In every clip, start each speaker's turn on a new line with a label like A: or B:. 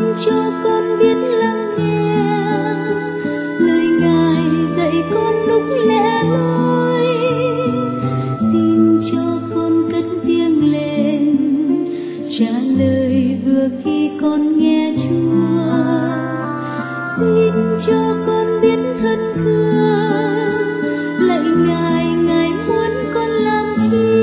A: cho con biết lắng nghe lời Ngài dạy con lúc lẻ loi. Xin cho con cất tiếng lên trả lời vừa khi con nghe Chúa. Xin cho con biết thân thương lạy Ngài, Ngài muốn con làm chi.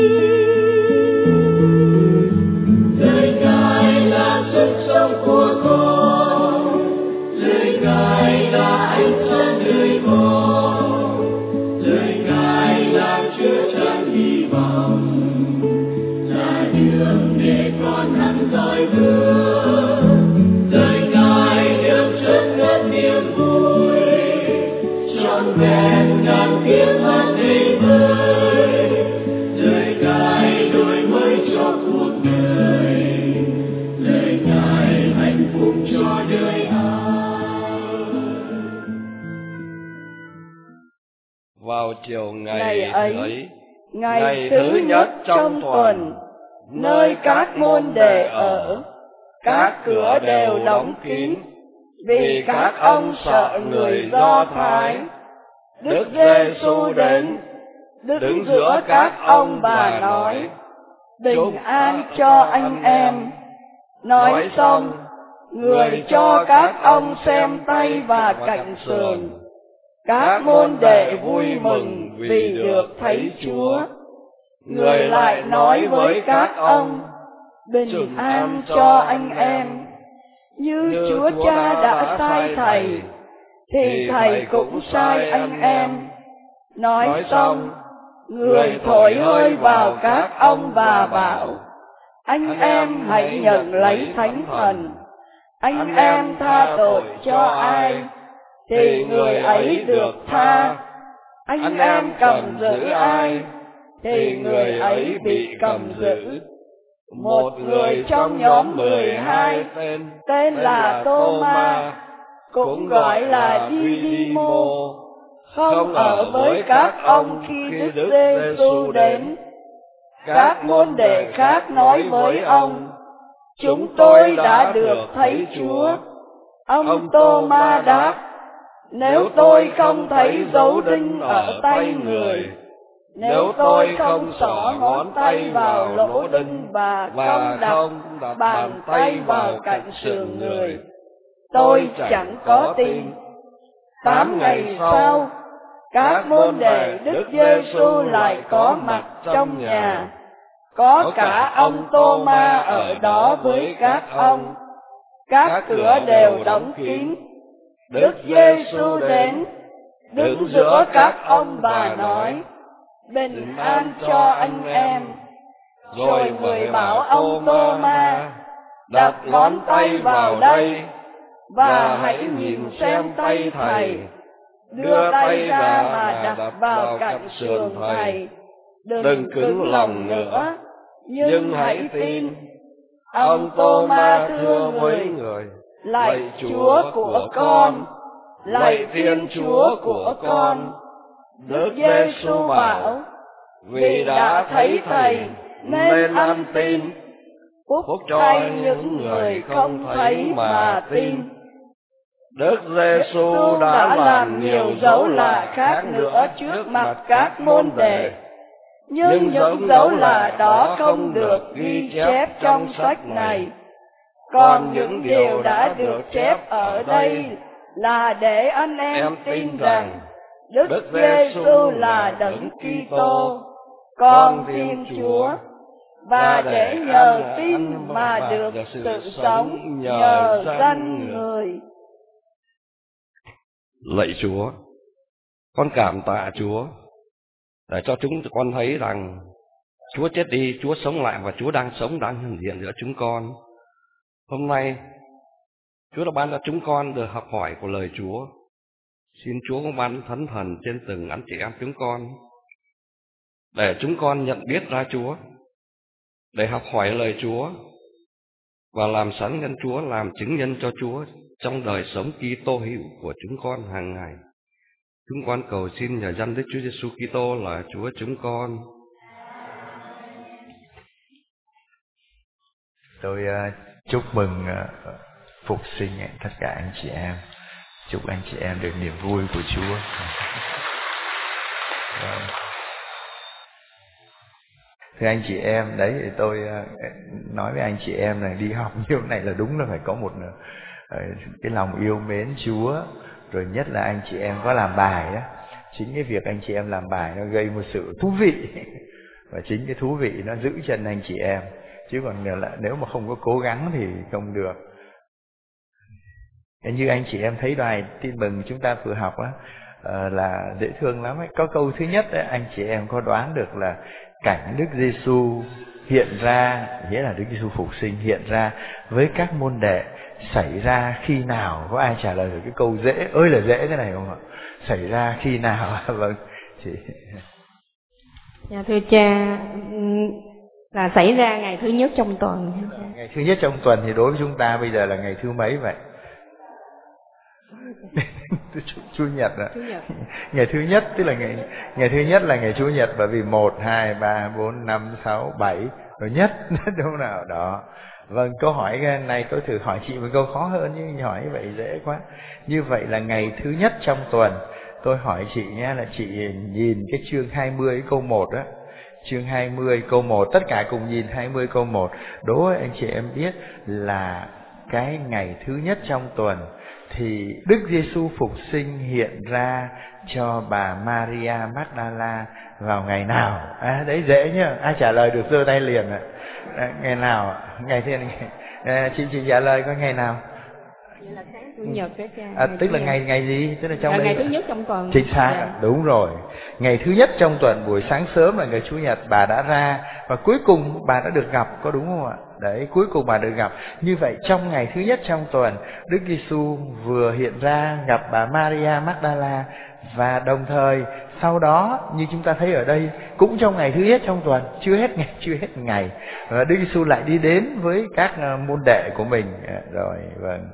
B: Lời Ngài là sức sống của con, lời Ngài là ánh sáng đời con, lời Ngài làm chứa chan hy vọng, là đường để con hăng dõi bước. Lời Ngài đem chất ngất niềm vui, trọn vẹn ngàn tiếng hát đầy vơi. Lời Ngài đổi mới cho cuộc đời, lời Ngài hạnh phúc cho đời ai.
C: Vào chiều ngày ấy,
D: ngày thứ nhất trong tuần, nơi các môn đệ ở, các cửa đều đóng kín, vì các ông sợ người Do Thái. Đức Giê-xu đến, đứng giữa các ông và nói: bình an cho anh em. Nói xong, người cho các ông xem tay và cạnh sườn. Các môn đệ vui mừng vì được thấy Chúa. Người lại nói với các ông: bình an cho anh em. Như Chúa Cha đã sai Thầy, thì Thầy cũng sai anh em. Nói xong, người thổi hơi vào các ông và bảo: anh em hãy nhận lấy Thánh Thần. Anh em tha tội cho ai, thì người ấy được tha. Anh em cầm giữ ai, thì người ấy bị cầm giữ. Một người trong nhóm 12, tên là Tô-ma, cũng gọi là Đi-đi-mô, không ở với các ông khi Đức Giê-xu đến. Các môn đệ khác nói với ông: chúng tôi đã được thấy Chúa. Ông Tô-ma đáp: nếu tôi không thấy dấu đinh ở tay người, nếu tôi không xỏ ngón tay vào lỗ đinh và không đặt bàn tay vào cạnh sườn người, tôi chẳng có tin. 8 ngày sau, các môn đệ Đức Giê-xu lại có mặt trong nhà. Có cả ông Tô-ma ở đó với các ông. Các cửa đều đóng kín. Đức Giê-xu đến, đứng giữa các ông và nói: bình an cho anh em. Rồi người bảo ông Tô-ma: đặt ngón tay vào đây, và hãy nhìn xem tay Thầy. Đưa tay ra mà đặt vào cạnh sườn Thầy. Đừng cứng lòng nữa, nhưng hãy tin. Ông Tô-ma thưa với người: lạy Chúa của con, lạy Thiên Chúa của con. Đức Giê-xu bảo: vì đã thấy Thầy nên ăn tin. Phúc thay những người không thấy mà tin.
C: Đức Giê-xu đã làm nhiều dấu lạ khác nữa trước mặt các môn đệ,
D: nhưng những dấu lạ đó không được ghi chép trong sách này. Còn những điều đã được chép ở đây là để anh em tin rằng Đức Giê-xu là Đấng Kitô, Con Thiên Chúa, và để nhờ tin mà được sự sống nhờ danh người.
C: Lạy Chúa, con cảm tạ Chúa để cho chúng con thấy rằng Chúa chết đi, Chúa sống lại, và Chúa đang sống, đang hiện diện giữa chúng con. Hôm nay Chúa đã ban cho chúng con được học hỏi của lời Chúa. Xin Chúa cũng ban Thánh Thần trên từng anh chị em chúng con, để chúng con nhận biết ra Chúa, để học hỏi lời Chúa và làm sáng nhân Chúa, làm chứng nhân cho Chúa trong đời sống Kitô hữu của chúng con hàng ngày. Chúng con cầu xin nhờ danh Đức Chúa Giêsu Kitô là Chúa chúng con.
E: Tôi chúc mừng phục sinh tất cả anh chị em. Chúc anh chị em được niềm vui của Chúa. Thưa anh chị em, đấy thì tôi nói với anh chị em này, đi học như này là đúng là phải có một cái lòng yêu mến Chúa. Rồi nhất là anh chị em có làm bài đó, chính cái việc anh chị em làm bài nó gây một sự thú vị. Và chính cái thú vị nó giữ chân anh chị em. Chứ còn nếu mà không có cố gắng thì không được. Như anh chị em thấy bài tin mừng chúng ta vừa học á, là dễ thương lắm ấy. Có câu thứ nhất ấy, anh chị em có đoán được là cảnh Đức Giêsu hiện ra, nghĩa là Đức Giêsu phục sinh hiện ra với các môn đệ xảy ra khi nào? Có ai trả lời được cái câu dễ ơi là dễ thế này không ạ? Xảy ra khi nào? Vâng, chị.
F: Dạ thưa cha, là xảy ra ngày thứ nhất trong tuần.
E: Ngày thứ nhất trong tuần thì đối với chúng ta bây giờ là ngày thứ mấy vậy? Chủ nhật ạ. Ngày thứ nhất tức là ngày thứ nhất là ngày Chủ nhật, bởi vì 1, 2, 3, 4, 5, 6, 7 rồi nhất đúng không nào đó. Vâng, câu hỏi này tôi thử hỏi chị một câu khó hơn, nhưng hỏi như vậy dễ quá. Như vậy là ngày thứ nhất trong tuần. Tôi hỏi chị nhé, là chị nhìn cái chương 20 câu 1 á, chương 20 câu 1, tất cả cùng nhìn 20 câu 1. Đố anh chị em biết là cái ngày thứ nhất trong tuần thì Đức Giêsu phục sinh hiện ra cho bà Maria Magdala vào ngày nào? Đấy dễ nhá, ai trả lời được giơ tay liền ạ. Ngày nào? Ngày thiên chị trả lời có ngày nào?
F: Là sáng Chủ nhật đó cha.
E: Tức là ngày gì? Tức là trong
F: ngày thứ nhất trong tuần.
E: Chính xác, đúng rồi. Ngày thứ nhất trong tuần buổi sáng sớm là ngày Chủ nhật bà đã ra, và cuối cùng bà đã được gặp, có đúng không ạ? Đấy, cuối cùng bà được gặp. Như vậy trong ngày thứ nhất trong tuần, Đức Giêsu vừa hiện ra gặp bà Maria Magdala, và đồng thời sau đó như chúng ta thấy ở đây cũng trong ngày thứ nhất trong tuần, chưa hết ngày, và Đức Giêsu lại đi đến với các môn đệ của mình. Rồi, vâng.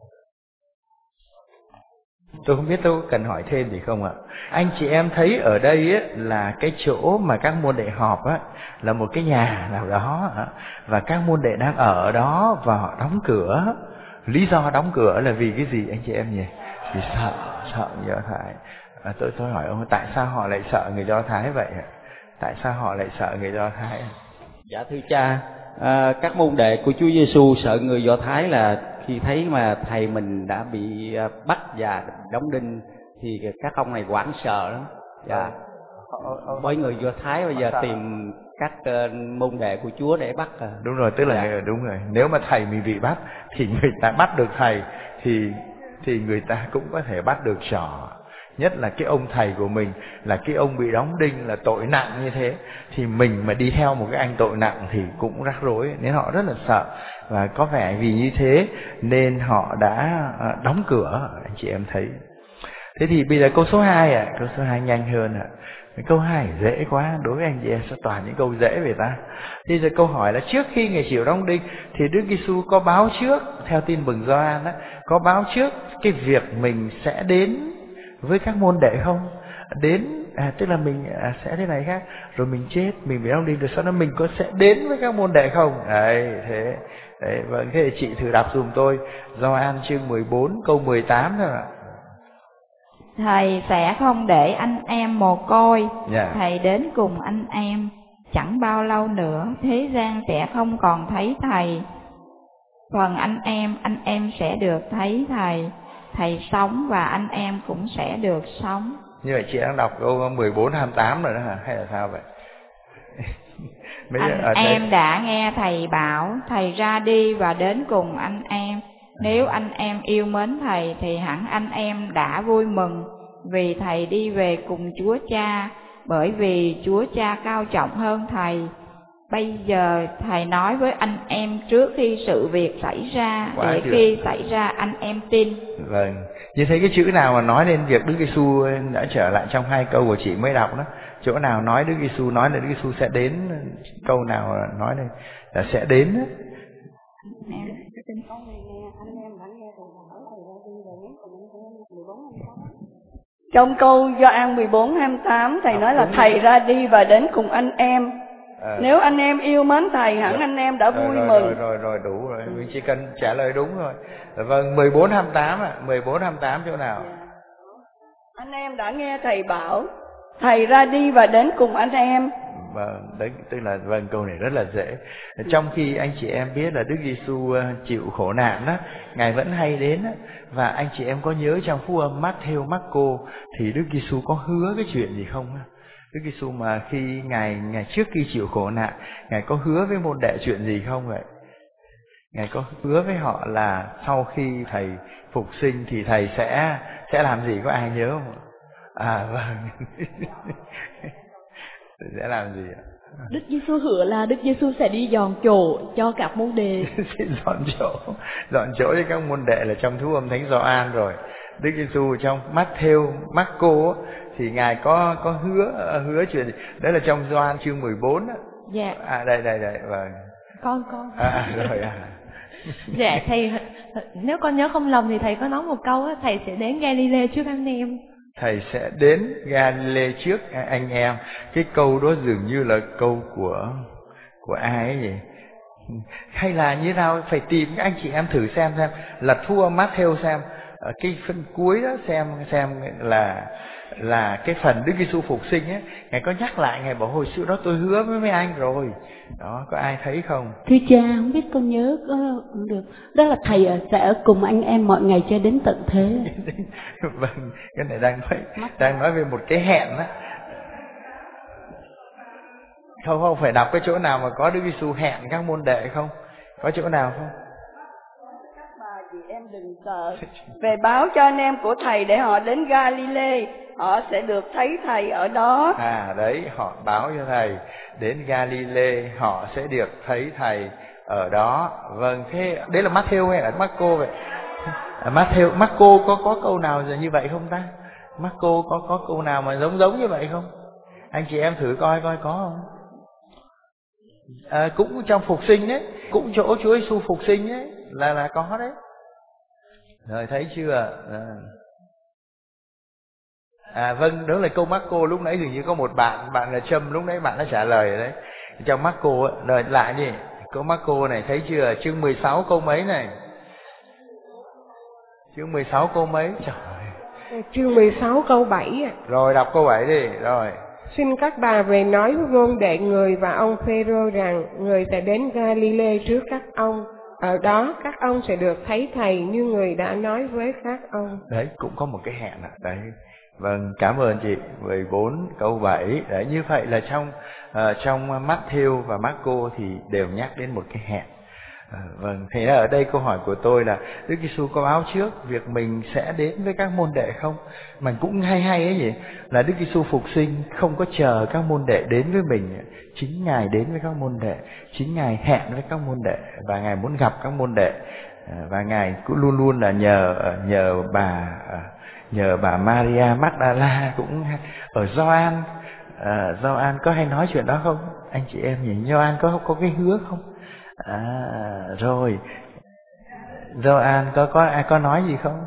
E: Tôi không biết tôi cần hỏi thêm gì không ạ? Anh chị em thấy ở đây ấy, là cái chỗ mà các môn đệ họp á, là một cái nhà nào đó, và các môn đệ đang ở đó và họ đóng cửa. Lý do đóng cửa là vì cái gì anh chị em nhỉ? Vì sợ người Do Thái. Tôi hỏi ông, tại sao họ lại sợ người Do Thái vậy? Tại sao họ lại sợ người Do Thái?
G: Dạ thưa cha, các môn đệ của Chúa Giêsu sợ người Do Thái là khi thấy mà thầy mình đã bị bắt và đóng đinh thì các ông này hoảng sợ lắm. Dạ. Bởi người Do Thái bây giờ tìm các môn đệ của Chúa để bắt.
E: Đúng rồi, tức là đúng rồi. Nếu mà thầy mình bị bắt thì người ta bắt được thầy thì người ta cũng có thể bắt được trò. Nhất là cái ông thầy của mình là cái ông bị đóng đinh là tội nặng như thế, thì mình mà đi theo một cái anh tội nặng thì cũng rắc rối, nên họ rất là sợ. Và có vẻ vì như thế nên họ đã đóng cửa, anh chị em thấy. Thế thì bây giờ câu số 2 câu số 2 nhanh hơn Câu 2 dễ quá, đối với anh chị em sẽ toàn những câu dễ về ta. Bây giờ câu hỏi là trước khi ngày chịu đóng đinh thì Đức Giêsu có báo trước, theo tin mừng Gioan có báo trước cái việc mình sẽ đến với các môn đệ không? Đến tức là mình sẽ thế này khác, rồi mình chết, mình bị đóng đinh, rồi sau đó mình có sẽ đến với các môn đệ không? Đấy, thế. Đấy, vâng, thế thì chị thử đọc dùm tôi Gioan chương 14 câu 18 thôi ạ.
A: Thầy sẽ không để anh em mồ côi,
E: Yeah.
A: Thầy đến cùng anh em. Chẳng bao lâu nữa thế gian sẽ không còn thấy Thầy. Phần anh em sẽ được thấy Thầy. Thầy sống và anh em cũng sẽ được sống.
E: Như vậy chị đang đọc câu 14-28 rồi đó hả? Hay là sao vậy?
A: Anh em đã nghe Thầy bảo Thầy ra đi và đến cùng anh em. Nếu anh em yêu mến Thầy thì hẳn anh em đã vui mừng vì Thầy đi về cùng Chúa Cha, bởi vì Chúa Cha cao trọng hơn Thầy. Bây giờ Thầy nói với anh em trước khi sự việc xảy ra, để khi xảy ra anh em tin. Vâng,
E: như thấy cái chữ nào mà nói lên việc Đức Giêsu đã trở lại trong 2 câu của chị mới đọc đó, chỗ nào nói Đức Giêsu nói là Đức Giêsu sẽ đến, câu nào nói đây là sẽ đến đó.
D: Trong câu Gioan 14:28 Thầy nói là Thầy ra đi và đến cùng anh em. Nếu anh em yêu mến thầy hẳn anh em đã vui mừng.
E: Rồi đủ rồi, mình chỉ cần trả lời đúng rồi. Vâng, 14:28 ạ, 14:28 chỗ nào?
D: Anh em đã nghe thầy bảo thầy ra đi và đến cùng anh em.
E: Vâng, đấy tức là câu này rất là dễ. Trong khi anh chị em biết là Đức Giêsu chịu khổ nạn đó, Ngài vẫn hay đến đó. Và anh chị em có nhớ trong phúc âm Matthew, Marco thì Đức Giêsu có hứa cái chuyện gì không? Đức Giêsu mà khi Ngài trước khi chịu khổ nạn, Ngài có hứa với môn đệ chuyện gì không vậy? Ngài có hứa với họ là sau khi thầy phục sinh thì thầy sẽ làm gì, có ai nhớ không? Vâng. Sẽ làm gì ạ?
A: Đức Giêsu hứa là Đức Giêsu sẽ đi dọn chỗ cho các môn đệ.
E: dọn chỗ cho các môn đệ là trong phúc âm Thánh Gioan rồi. Đức Giêsu trong Matthew, Marco thì Ngài có hứa chuyện gì? Đấy là trong Gioan chương 14 đó.
F: Dạ.
E: Đây vâng.
F: Con.
E: Rồi
F: Dạ thầy, nếu con nhớ không lầm thì thầy có nói một câu á, thầy sẽ đến Galilee trước anh em.
E: Thầy sẽ đến Galilee trước anh em. Cái câu đó dường như là câu của ai ấy vậy? Hay là như nào? Phải tìm anh chị em thử xem lật phúc âm Matthew xem ở cái phần cuối đó, xem là cái phần Đức Giêsu phục sinh ấy, Ngài có nhắc lại, Ngài bảo hồi xưa đó tôi hứa với mấy anh rồi. Đó, có ai thấy không?
A: Thưa cha, không biết con nhớ có được. Đó là thầy sẽ ở cùng anh em mọi ngày cho đến tận thế.
E: Vâng, cái này đang nói về một cái hẹn đó. Không phải đọc cái chỗ nào mà có Đức Giêsu hẹn các môn đệ không? Có chỗ nào không?
D: Các bà chị em đừng sợ. Về báo cho anh em của thầy để họ đến Galilee, họ sẽ được thấy thầy ở đó.
E: Đấy, họ báo cho thầy đến Galilee, họ sẽ được thấy thầy ở đó. Vâng, thế đấy là Matthew hay là Marco vậy? Matthew, Marco có câu nào như vậy không ta? Marco có câu nào mà giống như vậy không? Anh chị em thử coi có không? Cũng trong phục sinh đấy, cũng chỗ Chúa Giêsu phục sinh ấy là có đấy. Rồi thấy chưa? Vâng, đó là câu Marco. Lúc nãy dường như có một bạn là Trâm, lúc nãy bạn đã trả lời rồi đấy. Trong Marco ấy, rồi lại đi. Câu Marco này thấy chưa? Chương 16 câu mấy này? Chương 16 câu mấy? Trời ơi.
H: Chương 16 câu 7 ạ.
E: Rồi đọc câu 7 đi. Rồi.
H: Xin các bà về nói với môn đệ người và ông Phêrô rằng người sẽ đến Galilee trước các ông. Ở đó các ông sẽ được thấy thầy như người đã nói với các ông.
E: Đấy, cũng có một cái hẹn ạ. Đấy. Vâng, cảm ơn chị. 14 câu 7. Đấy, như vậy là trong Matthew và Marco thì đều nhắc đến một cái hẹn. Vâng, thế là ở đây câu hỏi của tôi là Đức Giêsu có báo trước việc mình sẽ đến với các môn đệ không? Mà cũng hay ấy nhỉ, là Đức Giêsu phục sinh không có chờ các môn đệ đến với mình, chính Ngài đến với các môn đệ, chính Ngài hẹn với các môn đệ và Ngài muốn gặp các môn đệ, và Ngài cũng luôn luôn là nhờ bà Maria Magdala cũng ở Gioan. Gioan có hay nói chuyện đó không? Anh chị em nhỉ, Gioan có cái hứa không? Rồi Gioan có nói gì không?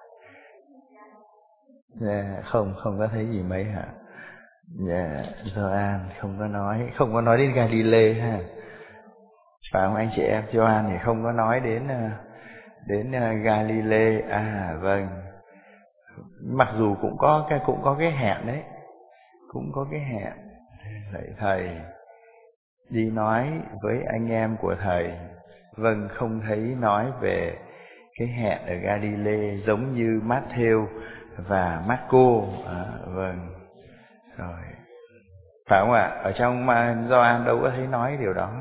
E: Không có thấy gì mấy hả? Gioan không có nói đến Galilee ha. Phải không anh chị em? Gioan thì không có nói đến Galilee. Vâng. Mặc dù cũng có cái hẹn đấy. Cũng có cái hẹn. Thầy đi nói với anh em của thầy. Vâng, không thấy nói về cái hẹn ở Galilee giống như Matthew và Marco. Vâng. Rồi. Phải không ạ? Ở trong Gioan đâu có thấy nói điều đó.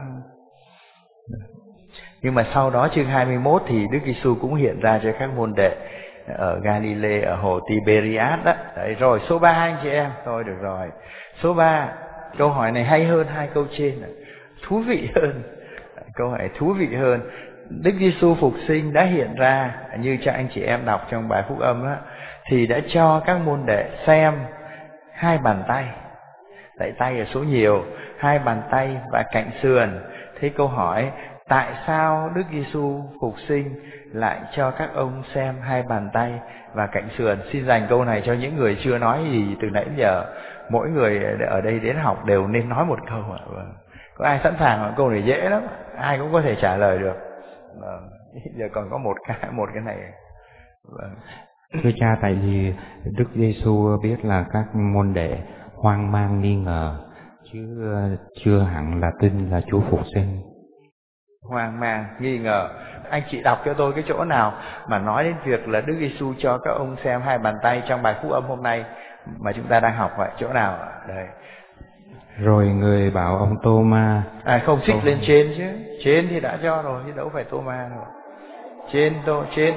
E: Nhưng mà sau đó chương 21 thì Đức Giêsu cũng hiện ra cho các môn đệ ở Galilee, ở hồ Tiberias đó. Đấy, rồi số 3 anh chị em. Thôi được rồi. Số 3, câu hỏi này hay hơn hai câu trên, thú vị hơn. Câu hỏi thú vị hơn. Đức Giêsu phục sinh đã hiện ra như cho anh chị em đọc trong bài phúc âm đó, thì đã cho các môn đệ xem hai bàn tay. Tại tay ở số nhiều, hai bàn tay và cạnh sườn. Thế câu hỏi, tại sao Đức Giêsu phục sinh lại cho các ông xem hai bàn tay và cạnh sườn? Xin dành câu này cho những người chưa nói gì từ nãy giờ. Mỗi người ở đây đến học đều nên nói một câu ạ. Có ai sẵn sàng không? Câu này dễ lắm, ai cũng có thể trả lời được. Giờ còn có một cái này.
I: Thưa cha, tại vì Đức Giêsu biết là các môn đệ hoang mang nghi ngờ, chứ chưa hẳn là tin là Chúa phục sinh.
E: Hoang mang nghi ngờ. Anh chị đọc cho tôi cái chỗ nào mà nói đến việc là Đức Giêsu cho các ông xem 2 bàn tay trong bài phúc âm hôm nay mà chúng ta đang học vậy, chỗ nào ạ? Đây.
I: Rồi người bảo ông Tô-ma.
E: Không, xích lên trên chứ. Trên thì đã cho rồi chứ đâu phải Tô-ma rồi. Trên.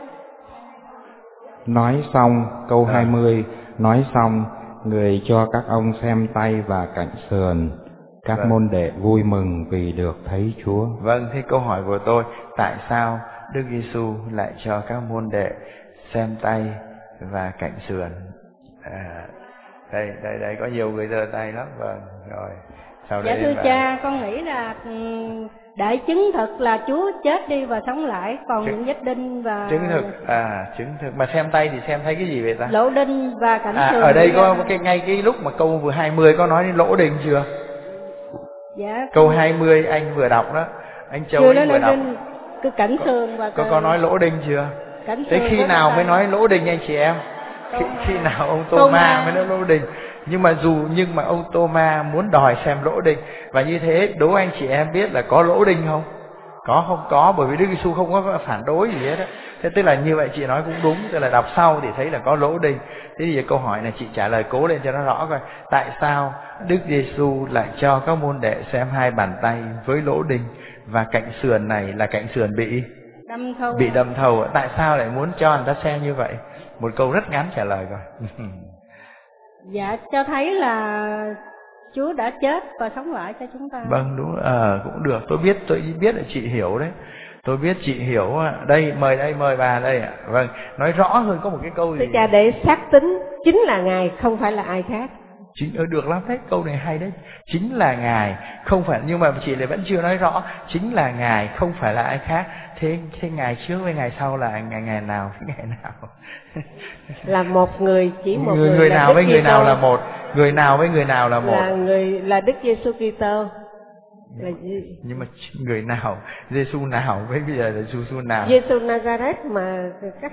I: Nói xong, câu 20, nói xong, người cho các ông xem tay và cạnh sườn. Các môn đệ vui mừng vì được thấy Chúa.
E: Vâng, thế câu hỏi của tôi, tại sao Đức Giêsu lại cho các môn đệ xem tay và cạnh sườn? Đây có nhiều người giơ tay lắm. Vâng, rồi. Sau
F: Dạ thưa cha, con nghĩ là để chứng thực là Chúa chết đi và sống lại, còn những vết đinh và
E: chứng thực. Mà xem tay thì xem thấy cái gì vậy ta?
F: lỗ đinh và cạnh sườn.
E: Ở đây có ngay cái lúc mà câu vừa 20 có nói đến lỗ đinh chưa?
F: Dạ.
E: Câu 20 anh vừa đọc đó, anh Châu anh vừa đọc.
F: Cái cạnh sườn và
E: có nói lỗ đinh chưa? Thế khi nào mới nói lỗ đinh anh chị em? Khi nào ông Tô-ma mới nói lỗ đinh? Nhưng mà ông Tô-ma muốn đòi xem lỗ đinh, và như thế đố anh chị em biết là có lỗ đinh không? Không có, bởi vì Đức Giêsu không có phản đối gì hết á. Thế tức là như vậy chị nói cũng đúng, tức là đọc sau thì thấy là có lỗ đinh. Thế thì câu hỏi này chị trả lời cố lên cho nó rõ coi. Tại sao Đức Giêsu lại cho các môn đệ xem 2 bàn tay với lỗ đinh, và cạnh sườn này là cạnh sườn bị đâm thầu? Tại sao lại muốn cho người ta xem như vậy? Một câu rất ngắn trả lời coi.
F: Dạ, cho thấy là Chúa đã chết và sống lại cho chúng ta.
E: Vâng, đúng, cũng được. Tôi biết là chị hiểu đấy. Tôi biết chị hiểu. Đây, mời bà đây ạ. Vâng, nói rõ hơn có một cái câu gì.
H: Thưa cha, để xác tín chính là Ngài, không phải là ai khác.
E: Được lắm đấy, câu này hay đấy. Chính là Ngài, không phải, nhưng mà chị lại vẫn chưa nói rõ. Chính là Ngài, không phải là ai khác. Thế Ngài trước với Ngài sau là ngày nào? Ngày nào?
H: Là một người, chỉ một người.
E: Người nào với người nào là một? Người nào với người nào là một?
H: Là Đức Giêsu Kitô.
E: Nhưng mà người nào? Giêsu nào với bây giờ là Giêsu nào?
H: Giêsu Nazareth mà các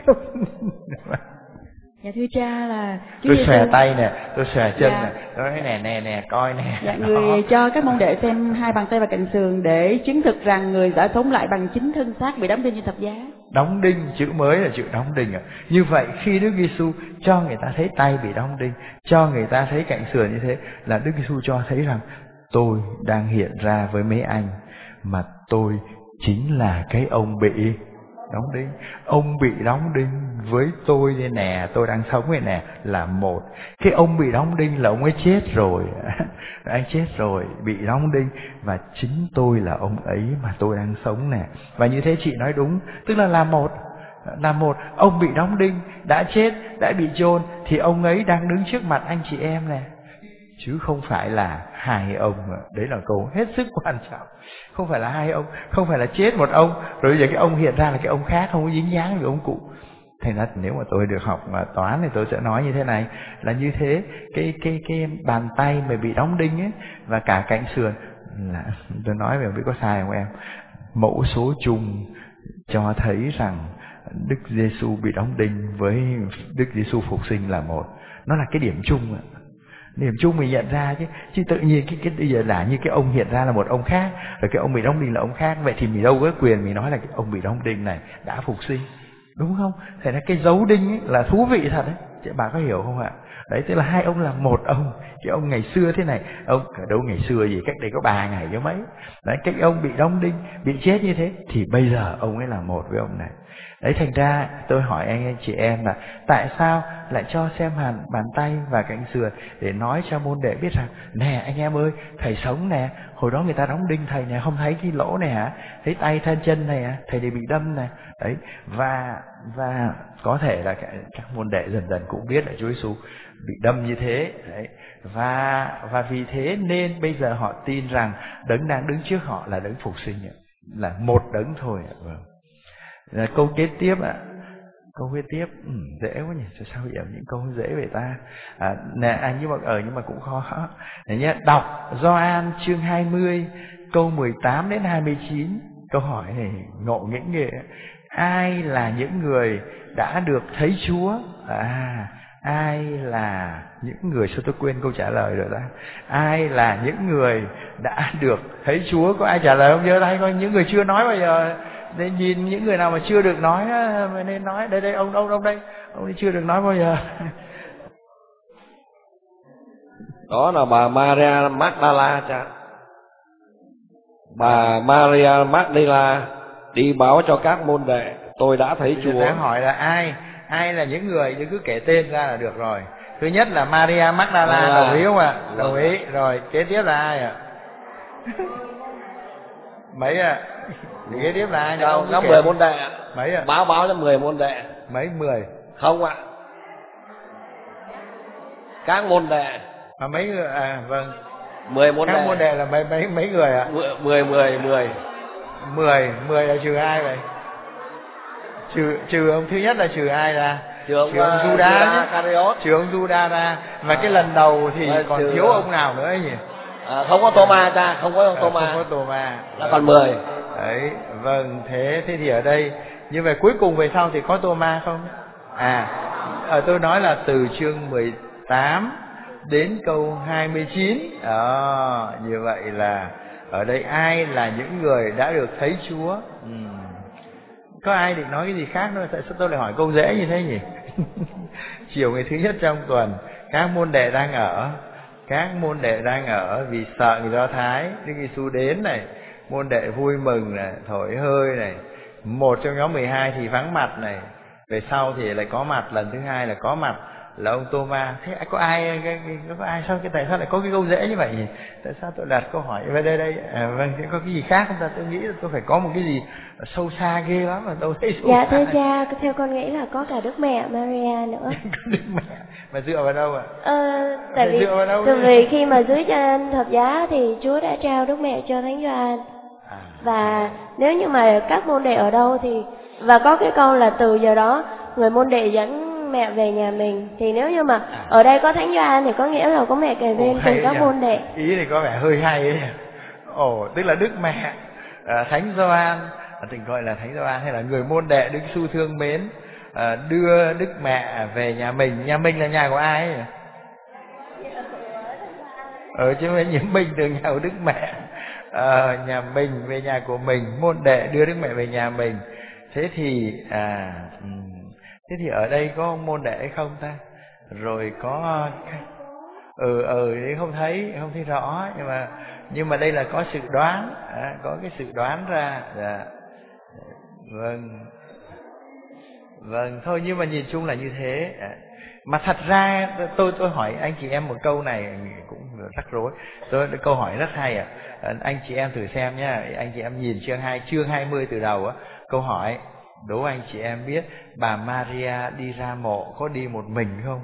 A: Dạ thưa cha là
E: tôi xòe tay nè, tôi xòe chân nè, tôi nói nè, coi nè.
A: Dạ, người cho các môn đệ xem 2 bàn tay và cạnh sườn để chứng thực rằng người đã sống lại bằng chính thân xác bị đóng đinh trên thập giá.
E: Đóng đinh, chữ mới là chữ đóng đinh ạ. Như vậy khi Đức Giêsu cho người ta thấy tay bị đóng đinh, cho người ta thấy cạnh sườn như thế, là Đức Giêsu cho thấy rằng tôi đang hiện ra với mấy anh, mà tôi chính là cái ông bị đóng đinh. Ông bị đóng đinh với tôi đây nè, tôi đang sống đây nè, là một. Cái ông bị đóng đinh là ông ấy chết rồi. Anh chết rồi, bị đóng đinh, và chính tôi là ông ấy mà tôi đang sống nè. Và như thế chị nói đúng, tức là là một. Ông bị đóng đinh, đã chết, đã bị chôn, thì ông ấy đang đứng trước mặt anh chị em nè, chứ không phải là hai ông. Đấy là câu hết sức quan trọng. Không phải là hai ông, không phải là chết một ông rồi bây giờ cái ông hiện ra là cái ông khác, không có dính dáng với ông cụ. Thành ra nếu mà tôi được học toán thì tôi sẽ nói như thế này, là như thế cái bàn tay mà bị đóng đinh ấy, và cả cạnh sườn là, tôi nói về biết có sai không em, mẫu số chung cho thấy rằng Đức Giêsu bị đóng đinh với Đức Giêsu phục sinh là một. Nó là cái điểm chung ạ. Điểm chung mình nhận ra chứ tự nhiên cái bây giờ là như cái ông hiện ra là một ông khác, rồi cái ông bị đóng đinh là ông khác, vậy thì mình đâu có quyền mình nói là cái ông bị đóng đinh này đã phục sinh, đúng không? Thế là cái dấu đinh ấy là thú vị thật đấy, chị bà có hiểu không ạ? Đấy, tức là hai ông là một ông. Cái ông ngày xưa thế này, ông ở đâu ngày xưa gì, cách đây có 3 ngày chứ mấy. Đấy, cái ông bị đóng đinh, bị chết như thế, thì bây giờ ông ấy là một với ông này. Đấy, thành ra tôi hỏi anh chị em là tại sao lại cho xem bàn tay và cạnh sườn, để nói cho môn đệ biết rằng nè anh em ơi, thầy sống nè, hồi đó người ta đóng đinh thầy nè, không thấy cái lỗ này hả, thấy tay thân chân này hả, thầy đều bị đâm nè. Đấy, và có thể là các môn đệ dần dần cũng biết là Chúa Giêsu bị đâm như thế. Đấy, và vì thế nên bây giờ họ tin rằng đấng đang đứng trước họ là đấng phục sinh, là một đấng thôi. Câu kế tiếp ạ, Câu kế tiếp dễ quá nhỉ, sao bây giờ những câu dễ về ta. Nhưng mà cũng khó. Để nhé, đọc Gioan chương 20 câu 18 đến 29. Câu hỏi này ngộ nghĩnh ghê. Ai là những người đã được thấy Chúa? Ai là những người, sao tôi quên câu trả lời rồi ta. Ai là những người đã được thấy Chúa? Có ai trả lời không? Nhớ đây coi, những người chưa nói bao giờ. Nên nhìn những người nào mà chưa được nói mà nên nói. Đây ông đây, ông ấy chưa được nói bao giờ.
C: Đó là bà Maria Magdala cha. Bà Maria Magdala đi báo cho các môn đệ, tôi đã thấy Chúa.
E: Đang hỏi là ai là những người, chứ cứ kể tên ra là được rồi. Thứ nhất là Maria Magdala, đồng ý không ạ? Đồng ý. Rồi kế tiếp là ai ạ? Mấy ạ? Kế tiếp là ai?
C: Có 10 môn đệ ạ.
E: Mấy ạ?
C: Báo cho 10 môn đệ.
E: Mấy 10?
C: Không ạ. Các môn đệ.
E: Mà mấy người vâng.
C: 10 môn đệ.
E: Các môn đệ là mấy người ạ?
C: 10
E: 10 là trừ ai vậy? Trừ ông thứ nhất là trừ ai ra? Trừ ông Judas, trừ ông Judas ra. Và cái lần đầu thì còn thiếu ông nào nữa nhỉ?
C: Không có Thomas cha, không có Thomas.
E: Không có Thomas.
C: Là còn 10.
E: Đấy, vâng, thế thì ở đây như vậy cuối cùng về sau thì có Thomas không? Tôi nói là từ chương 18 đến câu 29. Như vậy là ở đây ai là những người đã được thấy Chúa? Có ai định nói cái gì khác nữa? Tại sao tôi lại hỏi câu dễ như thế nhỉ? Chiều ngày thứ nhất trong tuần, các môn đệ đang ở vì sợ người Do Thái. Đức Giêsu đến này, môn đệ vui mừng này, thổi hơi này. Một trong nhóm 12 thì vắng mặt này, về sau thì lại có mặt, lần thứ hai là có mặt là ông Thomas. Thế có ai sao tại sao lại có cái câu dễ như vậy nhỉ? Tại sao tôi đặt câu hỏi về đây? Vâng, có cái gì khác không ta? Tôi nghĩ là tôi phải có một cái gì sâu xa ghê lắm mà tôi thấy
F: dạ thưa cha, theo con nghĩ là có cả Đức Mẹ Maria nữa.
E: Đức Mẹ mà dựa vào đâu ạ?
F: Tại vì khi mà dưới trên thập giá thì Chúa đã trao Đức Mẹ cho Thánh Gioan. Và nếu như mà các môn đệ ở đâu thì, và có cái câu là từ giờ đó người môn đệ dẫn mẹ về nhà mình, thì nếu như mà ở đây có Thánh Gioan thì có nghĩa là có mẹ kề bên cùng các môn đệ.
E: Ý này có vẻ hơi hay ấy. Tức là Đức Mẹ, Thánh Gioan, tình gọi là Thánh Gioan hay là người môn đệ Đức Giêsu thương mến đưa Đức Mẹ về nhà mình. Nhà mình là nhà của ai ấy? Chứ không phải nhà mình từ nhà của Đức Mẹ. Nhà mình về nhà của mình, môn đệ đưa Đức Mẹ về nhà mình. Thế thì ở đây có môn đệ hay không ta? Rồi có đấy không thấy rõ, nhưng mà đây là có sự đoán, có cái sự đoán ra. Vâng, thôi nhưng mà nhìn chung là như thế. Mà thật ra tôi hỏi anh chị em một câu này cũng rắc rối. Câu hỏi rất hay anh chị em thử xem nhá. Anh chị em nhìn chương 20 từ đầu câu hỏi. Đố anh chị em biết bà Maria đi ra mộ có đi một mình không?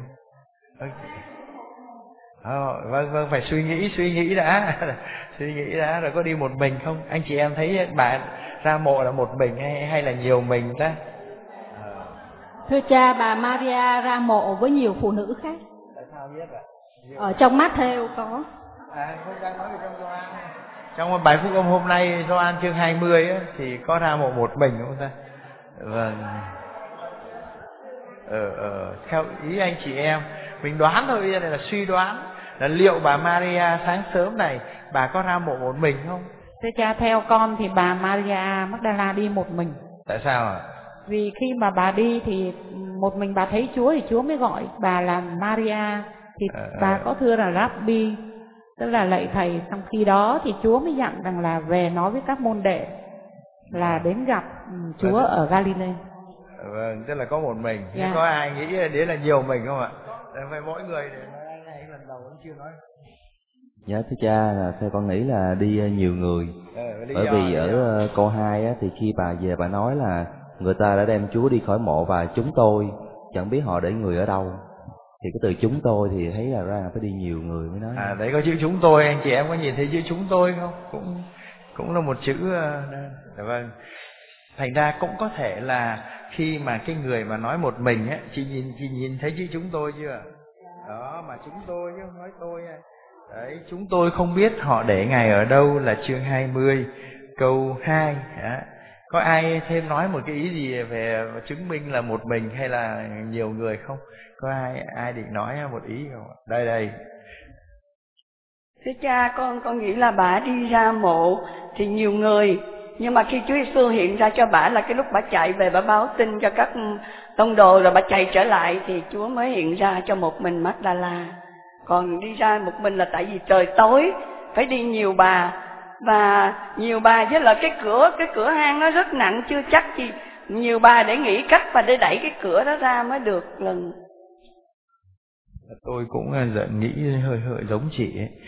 E: Vâng, phải suy nghĩ đã. Suy nghĩ đã rồi có đi một mình không? Anh chị em thấy bà ra mộ là một mình hay là nhiều mình ta?
J: Thưa cha, bà Maria ra mộ với nhiều phụ nữ khác.
E: Tại sao biết ạ?
J: Ở trong Matthew có.
E: Không đang nói về trong Gioan. Trong bài phúc âm hôm nay Gioan chương 20 thì có ra mộ một mình không ta? Vâng. Theo ý anh chị em, mình đoán thôi, bây giờ này là suy đoán, là liệu bà Maria sáng sớm này bà có ra mộ một mình không?
J: Thưa cha, theo con thì bà Maria Magdala đi một mình.
E: Tại sao ạ?
J: Vì khi mà bà đi thì một mình bà thấy Chúa thì Chúa mới gọi bà là Maria. Thì bà có thưa là Rabbi, tức là lạy thầy. Trong khi đó thì Chúa mới dặn rằng là về nói với các môn đệ là đến gặp Chúa ở Galilee.
E: Vâng, tức là có một mình. Nhưng có ai nghĩ đấy là nhiều mình không ạ? Phải mỗi người để nói này lần đầu cũng chưa nói.
K: Dạ thưa cha, là theo con nghĩ là đi nhiều người. Bởi vì ở câu 2 thì khi bà về bà nói là người ta đã đem Chúa đi khỏi mộ và chúng tôi chẳng biết họ để người ở đâu. Thì cái từ chúng tôi thì thấy là ra phải đi nhiều người mới nói.
E: Đấy có chữ chúng tôi, anh chị em có nhìn thấy chữ chúng tôi không? Cũng là một chữ. Vâng. Thành ra cũng có thể là khi mà cái người mà nói một mình á, chị nhìn thấy chữ chúng tôi chưa? Đó, mà chúng tôi chứ không nói tôi. Đấy, chúng tôi không biết họ để Ngài ở đâu là chương 20 câu 2. Có ai thêm nói một cái ý gì về chứng minh là một mình hay là nhiều người không? Có ai định nói một ý không? Đây.
D: Thưa cha, con nghĩ là bà đi ra mộ thì nhiều người, nhưng mà khi Chúa Giêsu hiện ra cho bà là cái lúc bà chạy về bà báo tin cho các tông đồ rồi bà chạy trở lại thì Chúa mới hiện ra cho một mình Magdala. Còn đi ra một mình là tại vì trời tối, phải đi nhiều bà, và nhiều bà với là cái cửa hang nó rất nặng, chưa chắc gì nhiều bà để nghĩ cách và để đẩy cái cửa đó ra mới được lần.
E: Tôi cũng nghĩ hơi giống chị ấy.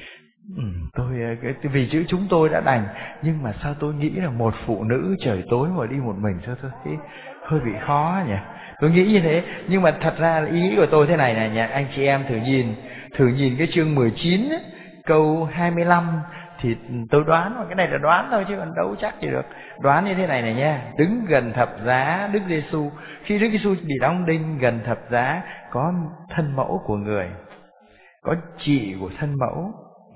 E: Vì chữ chúng tôi đã đành, nhưng mà sao tôi nghĩ là một phụ nữ trời tối mà đi một mình, sao tôi thấy hơi bị khó nhỉ? Tôi nghĩ như thế, nhưng mà thật ra ý nghĩ của tôi thế này này, anh chị em thử nhìn cái chương 19 ấy, câu 25 thì tôi đoán, cái này là đoán thôi chứ còn đâu chắc gì được. Đoán như thế này này nha, đứng gần thập giá Đức Giêsu, khi Đức Giêsu bị đóng đinh gần thập giá, có thân mẫu của người, có chị của thân mẫu,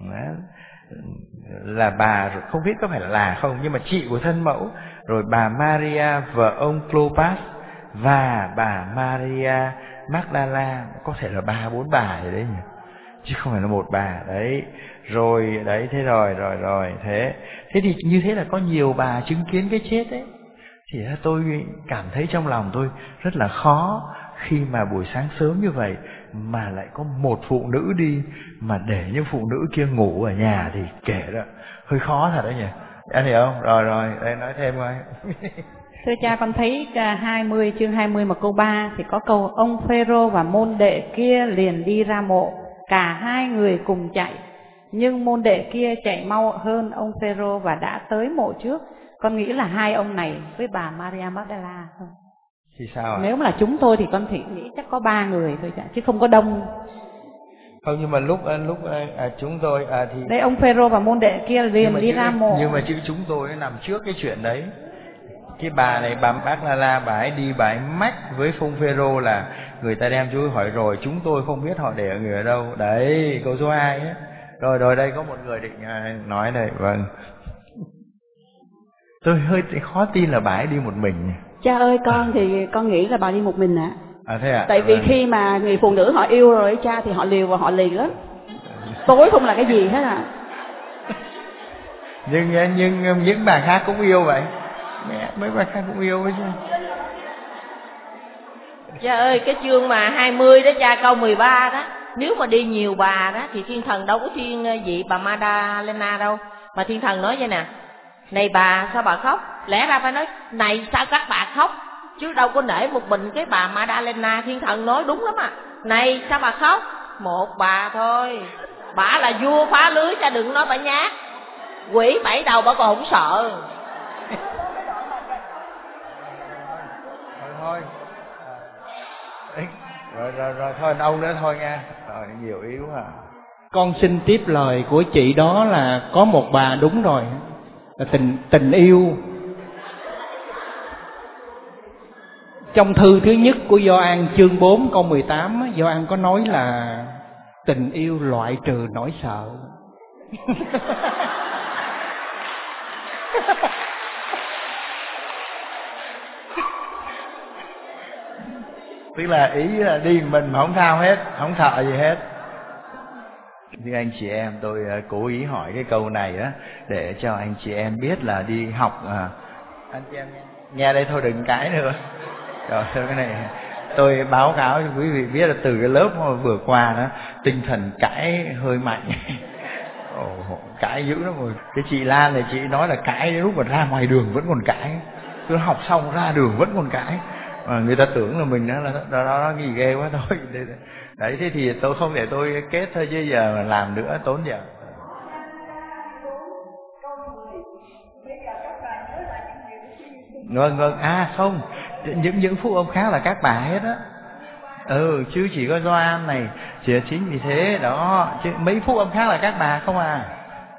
E: là bà, không biết có phải là không, nhưng mà chị của thân mẫu, rồi bà Maria vợ ông Clopas và bà Maria Magdala, có thể là 3-4 bà rồi đấy nhỉ, chứ không phải là một bà đấy. Rồi đấy, thế rồi thế thì như thế là có nhiều bà chứng kiến cái chết ấy. Thì tôi cảm thấy trong lòng tôi rất là khó khi mà buổi sáng sớm như vậy mà lại có một phụ nữ đi, mà để những phụ nữ kia ngủ ở nhà thì kể đó hơi khó thật đấy nhỉ. Anh hiểu không? Rồi đây nói thêm coi.
J: Thưa cha, con thấy chương 20 mà câu 3 thì có câu ông Phêrô và môn đệ kia liền đi ra mộ, cả hai người cùng chạy, nhưng môn đệ kia chạy mau hơn ông Phêrô và đã tới mộ trước. Con nghĩ là hai ông này với bà Maria Magdala thôi.
E: Thì sao ạ?
J: Nếu mà là chúng tôi thì con thì nghĩ chắc có 3 người thôi chứ không có đông.
E: Không, nhưng mà lúc chúng tôi thì
J: đây ông Phêrô và môn đệ kia liền đi ra mộ.
E: Nhưng mà chữ chúng tôi nó nằm trước cái chuyện đấy. Cái bà này, bà Magdala, bà ấy đi, bà ấy mách với Phung Phêrô là người ta đem Chúa hỏi rồi, chúng tôi không biết họ để người ở đâu. Đấy, câu số 2 ấy. Rồi đây có một người định nói này. Vâng, tôi hơi khó tin là bà ấy đi một mình.
L: Cha ơi, con thì con nghĩ là bà đi một mình ạ.
E: Thế à?
L: Tại vì khi mà người phụ nữ họ yêu rồi cha thì họ liều và họ lì lắm, tối không là cái gì hết à.
E: Nhưng những bà khác cũng yêu vậy. Mẹ, mấy bà khác cũng yêu ấy chứ.
M: Cha ơi, cái chương mà 20 đó cha, câu 13 đó, nếu mà đi nhiều bà đó thì thiên thần đâu có thiên vị bà Magdalena đâu, mà thiên thần nói vậy nè: này bà, sao bà khóc? Lẽ ra phải nói này, sao các bà khóc, chứ đâu có nể một mình cái bà Magdalena. Thiên thần nói đúng lắm à. Này, sao bà khóc? Một bà thôi, bà là vua phá lưới, cha đừng nói bà nhát. Quỷ 7 đầu bà còn không sợ.
E: Thôi rồi thôi ông nữa thôi nha. Rồi nhiều yếu à.
N: Con xin tiếp lời của chị đó là có một bà đúng rồi, là tình yêu. Trong thư thứ nhất của Gioan chương 4 câu 18, Gioan có nói là tình yêu loại trừ nỗi sợ.
E: Tức là ý là đi mình mà không sao hết, không sợ gì hết. Thưa anh chị em, tôi cố ý hỏi cái câu này á để cho anh chị em biết là đi học. Anh chị em nghe đây thôi, đừng cãi nữa. Rồi cái này tôi báo cáo cho quý vị biết là từ cái lớp vừa qua đó, tinh thần cãi hơi mạnh. Cãi dữ lắm rồi. Cái chị Lan này chị nói là cãi đến lúc mà ra ngoài đường vẫn còn cãi. Tôi học xong ra đường vẫn còn cãi. Mà người ta tưởng là mình đó gì ghê quá thôi. Đấy, thế thì tôi không để tôi kết thôi, chứ giờ mà làm nữa tốn giờ. Vâng, không, những phúc âm khác là các bà hết á. Chứ chỉ có Gioan này, chỉ chính vì thế đó, chứ mấy phúc âm khác là các bà không à.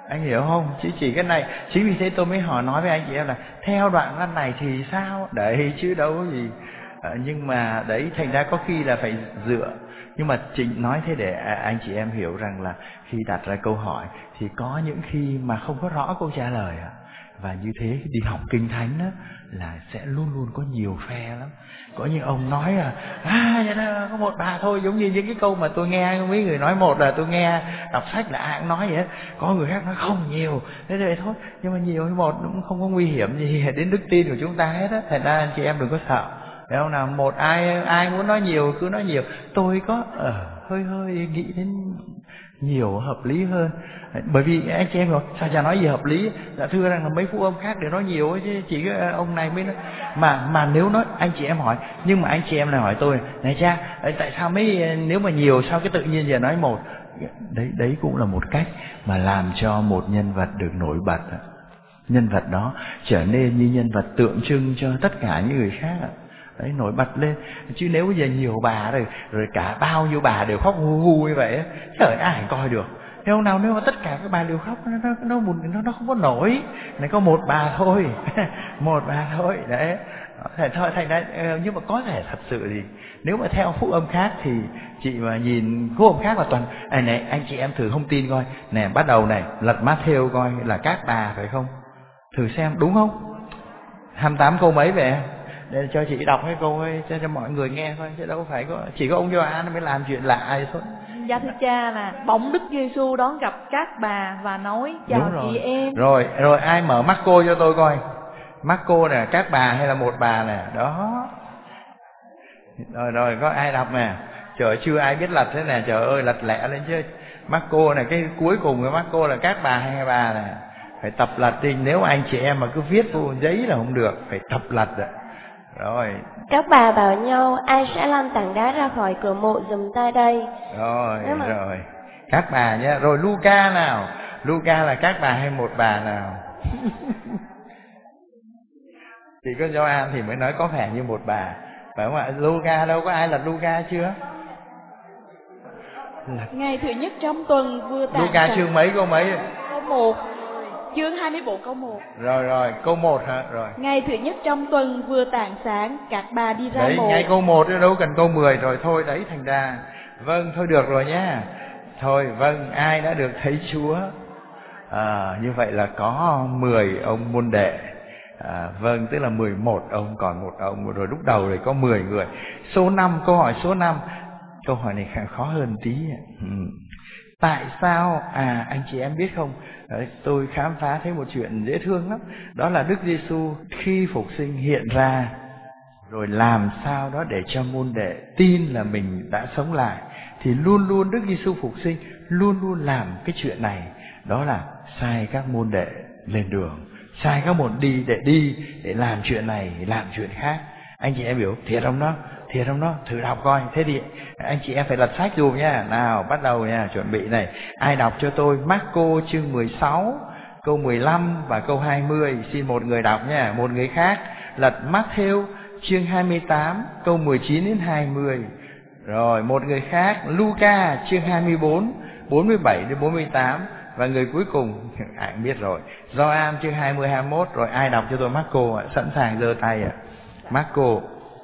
E: Anh hiểu không? Chỉ cái này. Chính vì thế tôi mới nói với anh chị em là theo đoạn văn này thì sao? Đấy chứ đâu có gì. Nhưng mà đấy, thành ra có khi là phải dựa. Nhưng mà Trịnh nói thế để anh chị em hiểu rằng là khi đặt ra câu hỏi thì có những khi mà không có rõ câu trả lời. Và như thế đi học Kinh Thánh đó, là sẽ luôn luôn có nhiều phe lắm. Có những ông nói là vậy đó, có một bà thôi, giống như những cái câu mà tôi nghe mấy người nói. Một là tôi nghe đọc sách là ai cũng nói vậy. Có người khác nói không, nhiều, thế vậy thôi. Nhưng mà nhiều hay một cũng không có nguy hiểm gì đến đức tin của chúng ta hết á. Thành ra anh chị em đừng có sợ. Thấy không nào? Một ai muốn nói nhiều cứ nói nhiều. Tôi có hơi nghĩ đến nhiều hợp lý hơn. Bởi vì anh chị em rồi, sao chả nói gì hợp lý? Dạ thưa rằng là mấy phúc âm khác để nói nhiều ấy, chứ chỉ cái ông này mới nói. Mà nếu nói, anh chị em hỏi, nhưng mà anh chị em lại hỏi tôi, này cha, tại sao nếu mà nhiều sao cái tự nhiên giờ nói một? Đấy cũng là một cách mà làm cho một nhân vật được nổi bật. Nhân vật đó trở nên như nhân vật tượng trưng cho tất cả những người khác. Đấy, nổi bật lên. Chứ nếu bây giờ nhiều bà rồi cả bao nhiêu bà đều khóc hu hu như vậy, trời ai coi được. Thế nào nếu mà tất cả các bà đều khóc, nó không có nổi. Này có một bà thôi. Một bà thôi. Đấy. Thành ra, nhưng mà có thể thật sự thì nếu mà theo phúc âm khác thì chị mà nhìn phúc âm khác là toàn này, anh chị em thử không tin coi. Nè, bắt đầu này, lật Matthew coi là các bà phải không? Thử xem đúng không? 28 câu mấy vậy? Để cho chị đọc cái câu ấy cho mọi người nghe thôi, chứ đâu phải chỉ có ông Gioan mới làm chuyện lạ ai thôi.
O: Dạ thưa cha, là bỗng Đức Giêsu đón gặp các bà và nói chào chị em.
E: Rồi ai mở Marco cho tôi coi. Marco nè, các bà hay là một bà nè, đó. Rồi có ai đọc nè. Trời, chưa ai biết lật thế nè, trời ơi, lật lẹ lên chứ. Marco này, cái cuối cùng cái Marco là các bà hay hai bà nè. Phải tập lật đi, nếu anh chị em mà cứ viết vô giấy là không được, phải tập lật ạ. Rồi.
F: Các bà bảo nhau ai sẽ lăn tảng đá ra khỏi cửa mộ giùm ta đây. Rồi.
E: Các bà nhé. Rồi Luca nào. Luca là các bà hay một bà nào? Chỉ có Gioan thì mới nói có vẻ như một bà, phải không ạ? Luca đâu có ai lật Luca chưa?
O: Ngày thứ nhất trong tuần vừa tạng
E: Luca chương mấy câu mấy?
O: Câu 1. Chương 24 câu 1.
E: Rồi, câu 1 hả? Rồi.
O: Ngày thứ nhất trong tuần vừa tảng sáng, các bà đi ra mộ.
E: Đấy, ngay câu 1 đâu cần câu 10 rồi thôi, đấy thành ra. Vâng, thôi được rồi nhé. Thôi, vâng, ai đã được thấy Chúa? Như vậy là có 10 ông môn đệ. Vâng, tức là 11 ông, còn một ông. Rồi lúc đầu thì có 10 người. Số 5, câu hỏi số 5. Câu hỏi này khó hơn tí. Tại sao anh chị em biết không? Đấy, tôi khám phá thấy một chuyện dễ thương lắm. Đó là Đức Giêsu khi phục sinh hiện ra, rồi làm sao đó để cho môn đệ tin là mình đã sống lại. Thì luôn luôn Đức Giêsu phục sinh luôn luôn làm cái chuyện này. Đó là sai các môn đệ lên đường, sai các môn đi để làm chuyện này, làm chuyện khác. Anh chị em hiểu thiệt không đó? Thiệt không đó? Thử đọc coi. Thế thì anh chị em phải lật sách dùm nha. Nào, bắt đầu nha, chuẩn bị này. Ai đọc cho tôi Marco chương 16, câu 15 và câu 20. Xin một người đọc nha, một người khác lật Matthew chương 28, câu 19 đến 20. Rồi, một người khác Luca chương 24, 47 đến 48. Và người cuối cùng, ai biết rồi, Gioan chương 20, 21. Rồi ai đọc cho tôi Marco ạ? Sẵn sàng giơ tay ạ. Marco.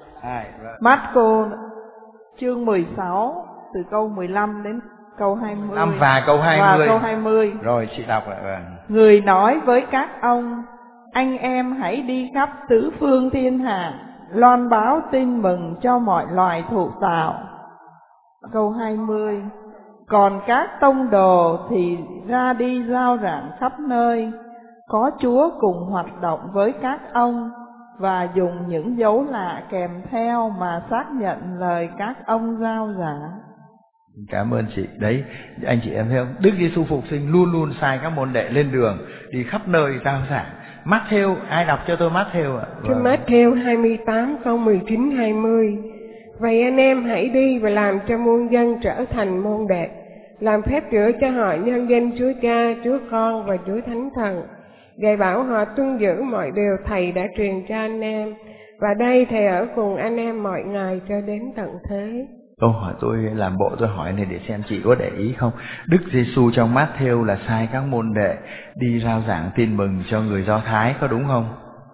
P: Marco chương 16 từ câu 15 đến câu 20.
E: 5 và câu 20.
P: Và câu 20.
E: Rồi chị đọc lại.
P: Người nói với các ông, anh em hãy đi khắp tứ phương thiên hạ, loan báo tin mừng cho mọi loài thụ tạo. Câu 20. Còn các tông đồ thì ra đi rao giảng khắp nơi, có Chúa cùng hoạt động với các ông và dùng những dấu lạ kèm theo mà xác nhận lời các ông rao giảng.
E: Cảm ơn chị. Đấy, anh chị em thấy không? Đức Giêsu phục sinh luôn luôn sai các môn đệ lên đường đi khắp nơi rao giảng. Matthew, ai đọc cho tôi Matthew ạ?
H: Trên Matthew 28 câu 19 20. Vậy anh em hãy đi và làm cho muôn dân trở thành môn đệ, làm phép rửa cho họ nhân danh Chúa Cha, Chúa Con và Chúa Thánh Thần, dạy bảo họ tuân giữ mọi điều Thầy đã truyền cho anh em. Và đây Thầy ở cùng anh em mọi ngày cho đến tận thế.
E: Câu hỏi tôi làm bộ tôi hỏi này để xem chị có để ý không. Đức Giêsu trong Mát-thêu là sai các môn đệ đi rao giảng tin mừng cho người Do Thái, có đúng không?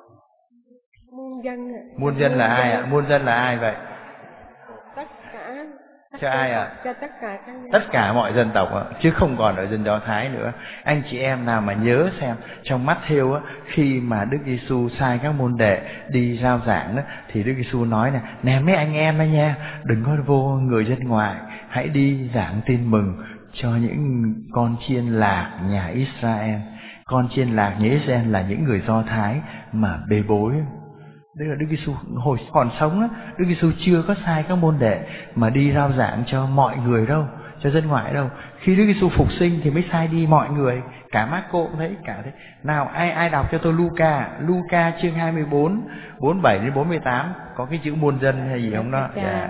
E: Muôn dân là ai ạ? Muôn dân là ai vậy?
H: Tất cả.
E: Cho ai ạ?
H: Cho tất cả các dân.
E: Tất cả mọi dân tộc ạ, chứ không còn ở dân Do Thái nữa. Anh chị em nào mà nhớ xem, trong Mát-thêu á, khi mà Đức Giêsu sai các môn đệ đi rao giảng đó, thì Đức Giêsu nói nè mấy anh em đó nha, đừng có vô người dân ngoài, hãy đi giảng tin mừng cho những con chiên lạc nhà Israel. Con chiên lạc nhà Israel là những người Do Thái mà bê bối. Đây là Đức Giêsu hồi còn sống đó, Đức Giêsu chưa có sai các môn đệ mà đi rao giảng cho mọi người đâu, cho dân ngoại đâu. Khi Đức Giêsu phục sinh thì mới sai đi mọi người, cả Mác-cô cũng thấy, cả thế. Nào ai đọc cho tôi Luca chương 24 47 đến 48 có cái chữ muôn dân hay gì không đó? Dạ.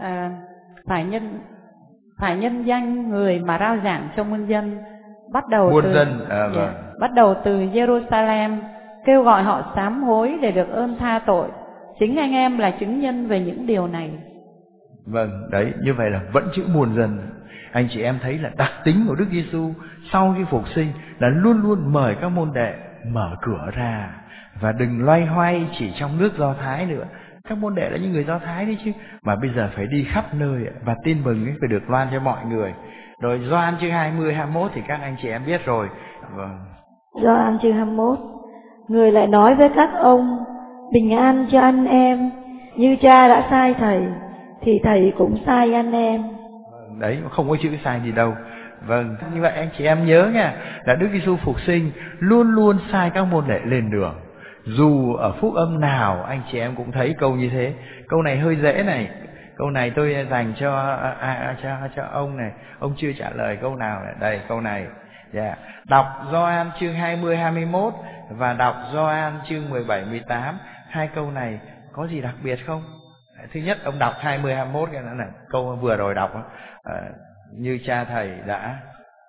J: Phải nhân danh người mà rao giảng cho muôn dân, bắt đầu
E: muôn
J: từ
E: dân
J: bắt đầu từ Jerusalem, kêu gọi họ sám hối để được ơn tha tội. Chính anh em là chứng nhân về những điều này.
E: Vâng, đấy, như vậy là vẫn chữ muôn dân. Anh chị em thấy là đặc tính của Đức Giêsu sau khi phục sinh là luôn luôn mời các môn đệ mở cửa ra, và đừng loay hoay chỉ trong nước Do Thái nữa. Các môn đệ là những người Do Thái đấy chứ, mà bây giờ phải đi khắp nơi, và tin mừng ấy phải được loan cho mọi người. Rồi Gioan chương 20, 21 thì các anh chị em biết rồi. Vâng.
Q: Gioan chương 21, người lại nói với các ông: bình an cho anh em, như cha đã sai thầy thì thầy cũng sai anh em.
E: Đấy, không có chữ sai gì đâu. Vâng, như vậy anh chị em nhớ nha, là Đức Giêsu phục sinh luôn luôn sai các môn đệ lên đường. Dù ở phúc âm nào anh chị em cũng thấy câu như thế. Câu này hơi dễ này, câu này tôi dành cho ông này, ông chưa trả lời câu nào này. Đây câu này. Yeah. Đọc Gioan chương 20 21 và đọc Gioan chương 17 18, hai câu này có gì đặc biệt không? Thứ nhất, ông đọc 20 21 cái này, câu vừa rồi đọc như cha thầy đã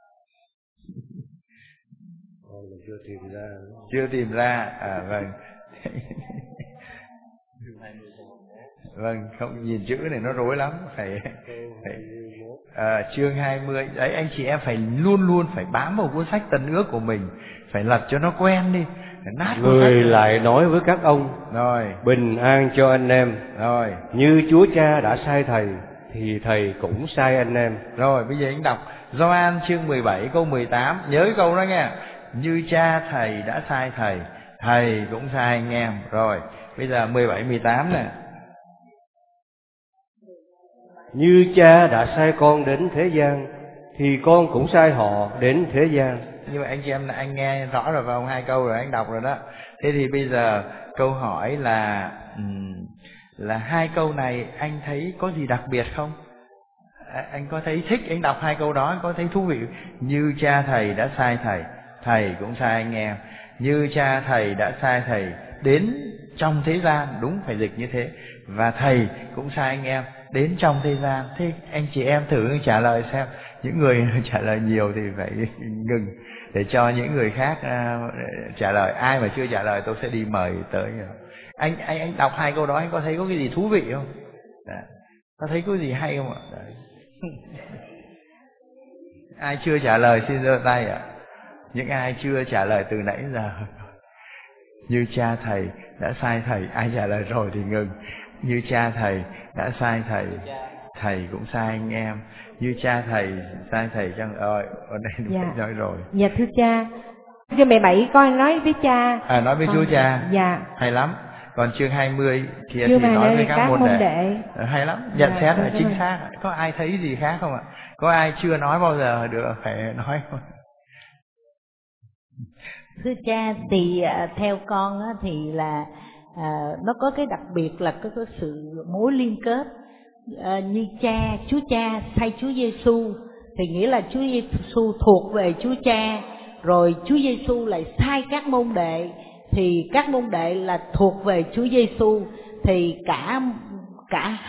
E: chưa tìm ra. Vâng. Vâng, không nhìn chữ này nó rối lắm, phải chương 20 đấy, anh chị em phải luôn luôn phải bám vào cuốn sách Tân Ước của mình, phải lật cho nó quen đi.
C: Người lại nói với các ông:
E: rồi,
C: bình an cho anh em.
E: Rồi,
C: như Chúa Cha đã sai thầy thì thầy cũng sai anh em.
E: Rồi, bây giờ anh đọc Gioan chương 17 câu 18, nhớ cái câu đó nha. Như cha thầy đã sai thầy, thầy cũng sai anh em. Rồi, bây giờ 17 18 nè.
C: Như cha đã sai con đến thế gian thì con cũng sai họ đến thế gian.
E: Như vậy anh chị em, anh nghe rõ rồi vào hai câu rồi, anh đọc rồi đó. Thế thì bây giờ câu hỏi là hai câu này anh thấy có gì đặc biệt không? Anh có thấy thích anh đọc hai câu đó, anh có thấy thú vị? Như cha thầy đã sai thầy, thầy cũng sai anh em. Như cha thầy đã sai thầy đến trong thế gian, đúng phải dịch như thế. Và thầy cũng sai anh em đến trong thế gian. Thế anh chị em thử trả lời xem. Những người trả lời nhiều thì phải ngừng để cho những người khác trả lời. Ai mà chưa trả lời tôi sẽ đi mời tới. Anh đọc hai câu đó, anh có thấy có cái gì thú vị không? Đã. Có thấy có gì hay không ạ? Ai chưa trả lời xin giơ tay ạ. Những ai chưa trả lời từ nãy giờ. Như cha thầy đã sai thầy, ai trả lời rồi thì ngừng. Như cha thầy đã sai thầy, thầy cũng sai anh em. Như cha thầy sai thầy chăng? Ở đây đúng nói rồi.
R: Dạ thưa cha, chương 17 con nói với cha.
E: Nói với Chúa Cha.
R: Dạ.
E: Hay lắm. Còn chương 20 kia thì nói với các môn đệ. Hay lắm, nhận xét là chính xác. Có ai thấy gì khác không ạ? Có ai chưa nói bao giờ được phải nói không?
S: Thưa cha, thì theo con á, thì là nó có cái đặc biệt là có sự mối liên kết. Như Chúa Cha sai Chúa Giêsu thì nghĩa là Chúa Giêsu thuộc về Chúa Cha, rồi Chúa Giêsu lại sai các môn đệ thì các môn đệ là thuộc về Chúa Giêsu. Thì cả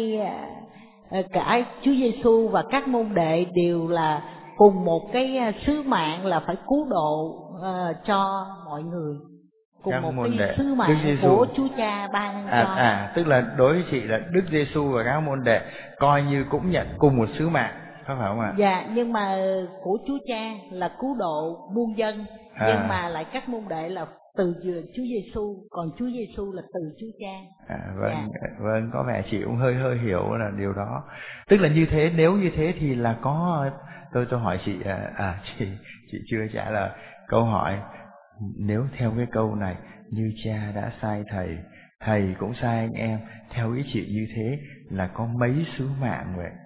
S: Chúa Giêsu và các môn đệ đều là cùng một cái sứ mạng là phải cứu độ cho mọi người. cùng một cái sứ mạng của Chúa Cha ban cho.
E: Tức là đối với chị là Đức Giêsu và các môn đệ coi như cũng nhận cùng một sứ mạng, có phải không ạ?
S: Dạ, nhưng mà của Chúa Cha là cứu độ muôn dân, nhưng mà lại các môn đệ là từ Chúa Giêsu, còn Chúa Giêsu là từ Chúa Cha.
E: Vâng, có vẻ chị cũng hơi hiểu là điều đó. Tức là như thế, nếu như thế thì là có, tôi hỏi chị, chị chưa trả lời câu hỏi. Nếu theo cái câu này, như Cha đã sai thầy, thầy cũng sai anh em, theo ý chị như thế là có mấy sứ mạng vậy?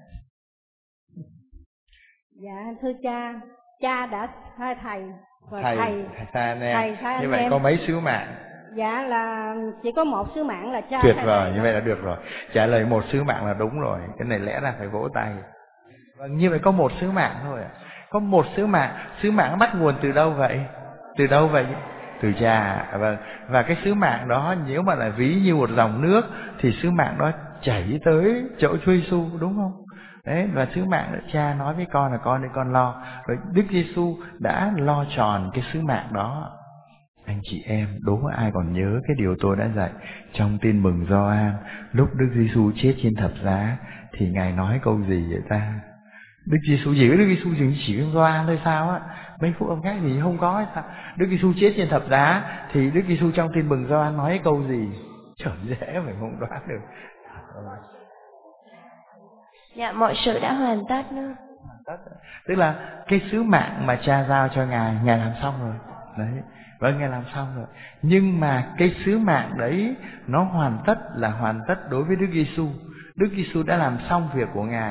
R: Dạ thưa Cha, Cha đã sai thầy và
E: thầy sai anh em. Như vậy có mấy sứ mạng?
R: Dạ là chỉ có một sứ mạng là Cha.
E: Tuyệt vời, như vậy là được rồi. Trả lời một sứ mạng là đúng rồi. Cái này lẽ ra phải vỗ tay. Vâng, như vậy có một sứ mạng thôi ạ. Có một sứ mạng. Sứ mạng bắt nguồn từ đâu vậy? Từ đâu vậy? Từ Cha. Vâng. Và cái sứ mạng đó nếu mà là ví như một dòng nước thì sứ mạng đó chảy tới chỗ Chúa Giêsu, đúng không? Đấy, và sứ mạng đó, Cha nói với con là con đi con lo. Rồi Đức Giêsu đã lo tròn cái sứ mạng đó. Anh chị em, đố có ai còn nhớ cái điều tôi đã dạy trong Tin Mừng Gioan, lúc Đức Giêsu chết trên thập giá thì Ngài nói câu gì vậy ta? Đức Giêsu gì? Đức Giêsu chỉ trong Gioan thôi sao á? Mấy phúc âm khác gì không có hay sao? Đức Giêsu chết trên thập giá thì Đức Giêsu trong Tin Mừng Gioan nói câu gì? Trời, dễ mà không đoán được.
F: Dạ, mọi sự đã hoàn tất nữa.
E: Tức là cái sứ mạng mà Cha giao cho Ngài làm xong rồi. Đấy, vâng, Ngài làm xong rồi. Nhưng mà cái sứ mạng đấy nó hoàn tất đối với Đức Giêsu. Đức Giêsu đã làm xong việc của Ngài,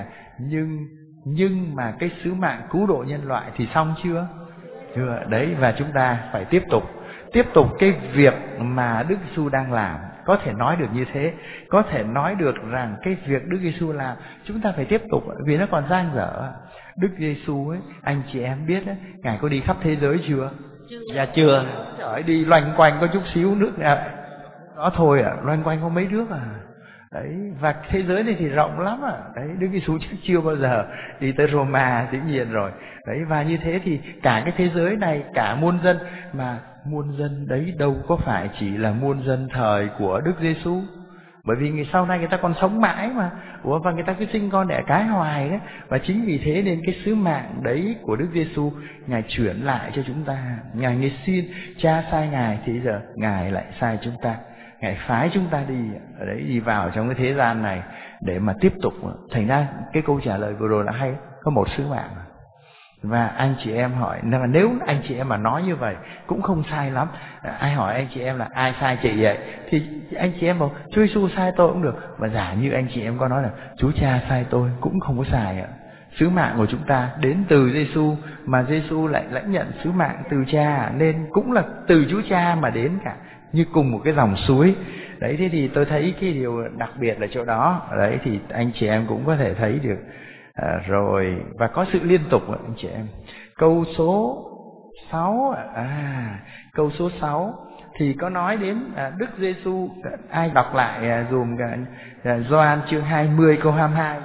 E: nhưng mà cái sứ mạng cứu độ nhân loại thì xong chưa? Chưa. Đấy, và chúng ta phải tiếp tục cái việc mà Đức Giêsu đang làm. Có thể nói được như thế, có thể nói được rằng cái việc Đức Giêsu làm chúng ta phải tiếp tục vì nó còn dang dở. Đức Giêsu ấy, anh chị em biết ấy, Ngài có đi khắp thế giới chưa? Dạ chưa. Trời, đi loanh quanh có chút xíu nước đó thôi loanh quanh có mấy nước Đấy, và thế giới này thì rộng lắm Đấy, Đức Giêsu chưa bao giờ đi tới Roma, dĩ nhiên rồi. Đấy, và như thế thì cả cái thế giới này, cả muôn dân, mà muôn dân đấy đâu có phải chỉ là muôn dân thời của Đức Giêsu. Bởi vì sau này người ta còn sống mãi mà. Và người ta cứ sinh con đẻ cái hoài đấy. Và chính vì thế nên cái sứ mạng đấy của Đức Giêsu Ngài chuyển lại cho chúng ta. Ngài xin Cha sai Ngài thì giờ Ngài lại sai chúng ta. Ngài phái chúng ta đi vào trong cái thế gian này để mà tiếp tục. Thành ra cái câu trả lời vừa rồi là hay, có một sứ mạng. Và anh chị em hỏi, nếu anh chị em mà nói như vậy cũng không sai lắm. Ai hỏi anh chị em là ai sai chị vậy, thì anh chị em bảo Chúa Giêsu sai tôi cũng được. Và giả như anh chị em có nói là Chúa Cha sai tôi cũng không có sai ạ. Sứ mạng của chúng ta đến từ Giêsu, mà Giêsu lại lãnh nhận sứ mạng từ Cha, nên cũng là từ Chúa Cha mà đến cả, như cùng một cái dòng suối. Đấy, thế thì tôi thấy cái điều đặc biệt là chỗ đó. Đấy, thì anh chị em cũng có thể thấy được. Rồi, và có sự liên tục anh chị em. Câu số 6, câu số 6 thì có nói đến Đức Giêsu. Ai đọc lại dùm Gioan chương 20 câu 22.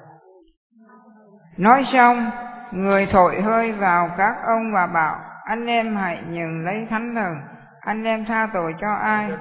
T: Nói xong, người thổi hơi vào các ông và bảo: anh em hãy nhận lấy thánh thần. Anh em tha tội cho ai?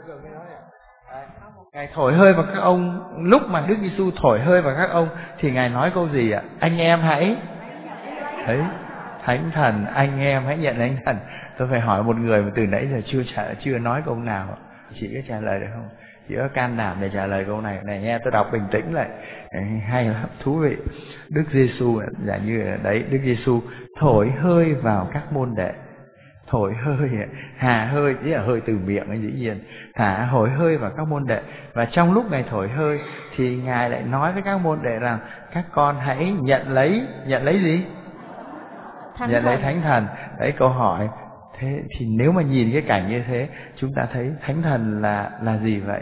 E: Ngài thổi hơi vào các ông. Lúc mà Đức Giêsu thổi hơi vào các ông thì Ngài nói câu gì ạ? Anh em hãy thấy thánh thần, anh em hãy nhận thánh thần. Tôi phải hỏi một người mà từ nãy giờ chưa nói câu nào. Chị có trả lời được không? Chị có can đảm để trả lời câu này. Này nghe, tôi đọc bình tĩnh lại. Hay lắm, thú vị. Đức Giêsu giả như đấy, Đức Giêsu thổi hơi vào các môn đệ. Thổi hơi, hà hơi, chỉ là hơi từ miệng ấy, dĩ nhiên. Thổi hơi vào các môn đệ. Và trong lúc Ngài thổi hơi thì Ngài lại nói với các môn đệ rằng các con hãy nhận lấy gì? Nhận lấy thánh thần. Đấy, câu hỏi. Thế thì nếu mà nhìn cái cảnh như thế, chúng ta thấy thánh thần là gì vậy?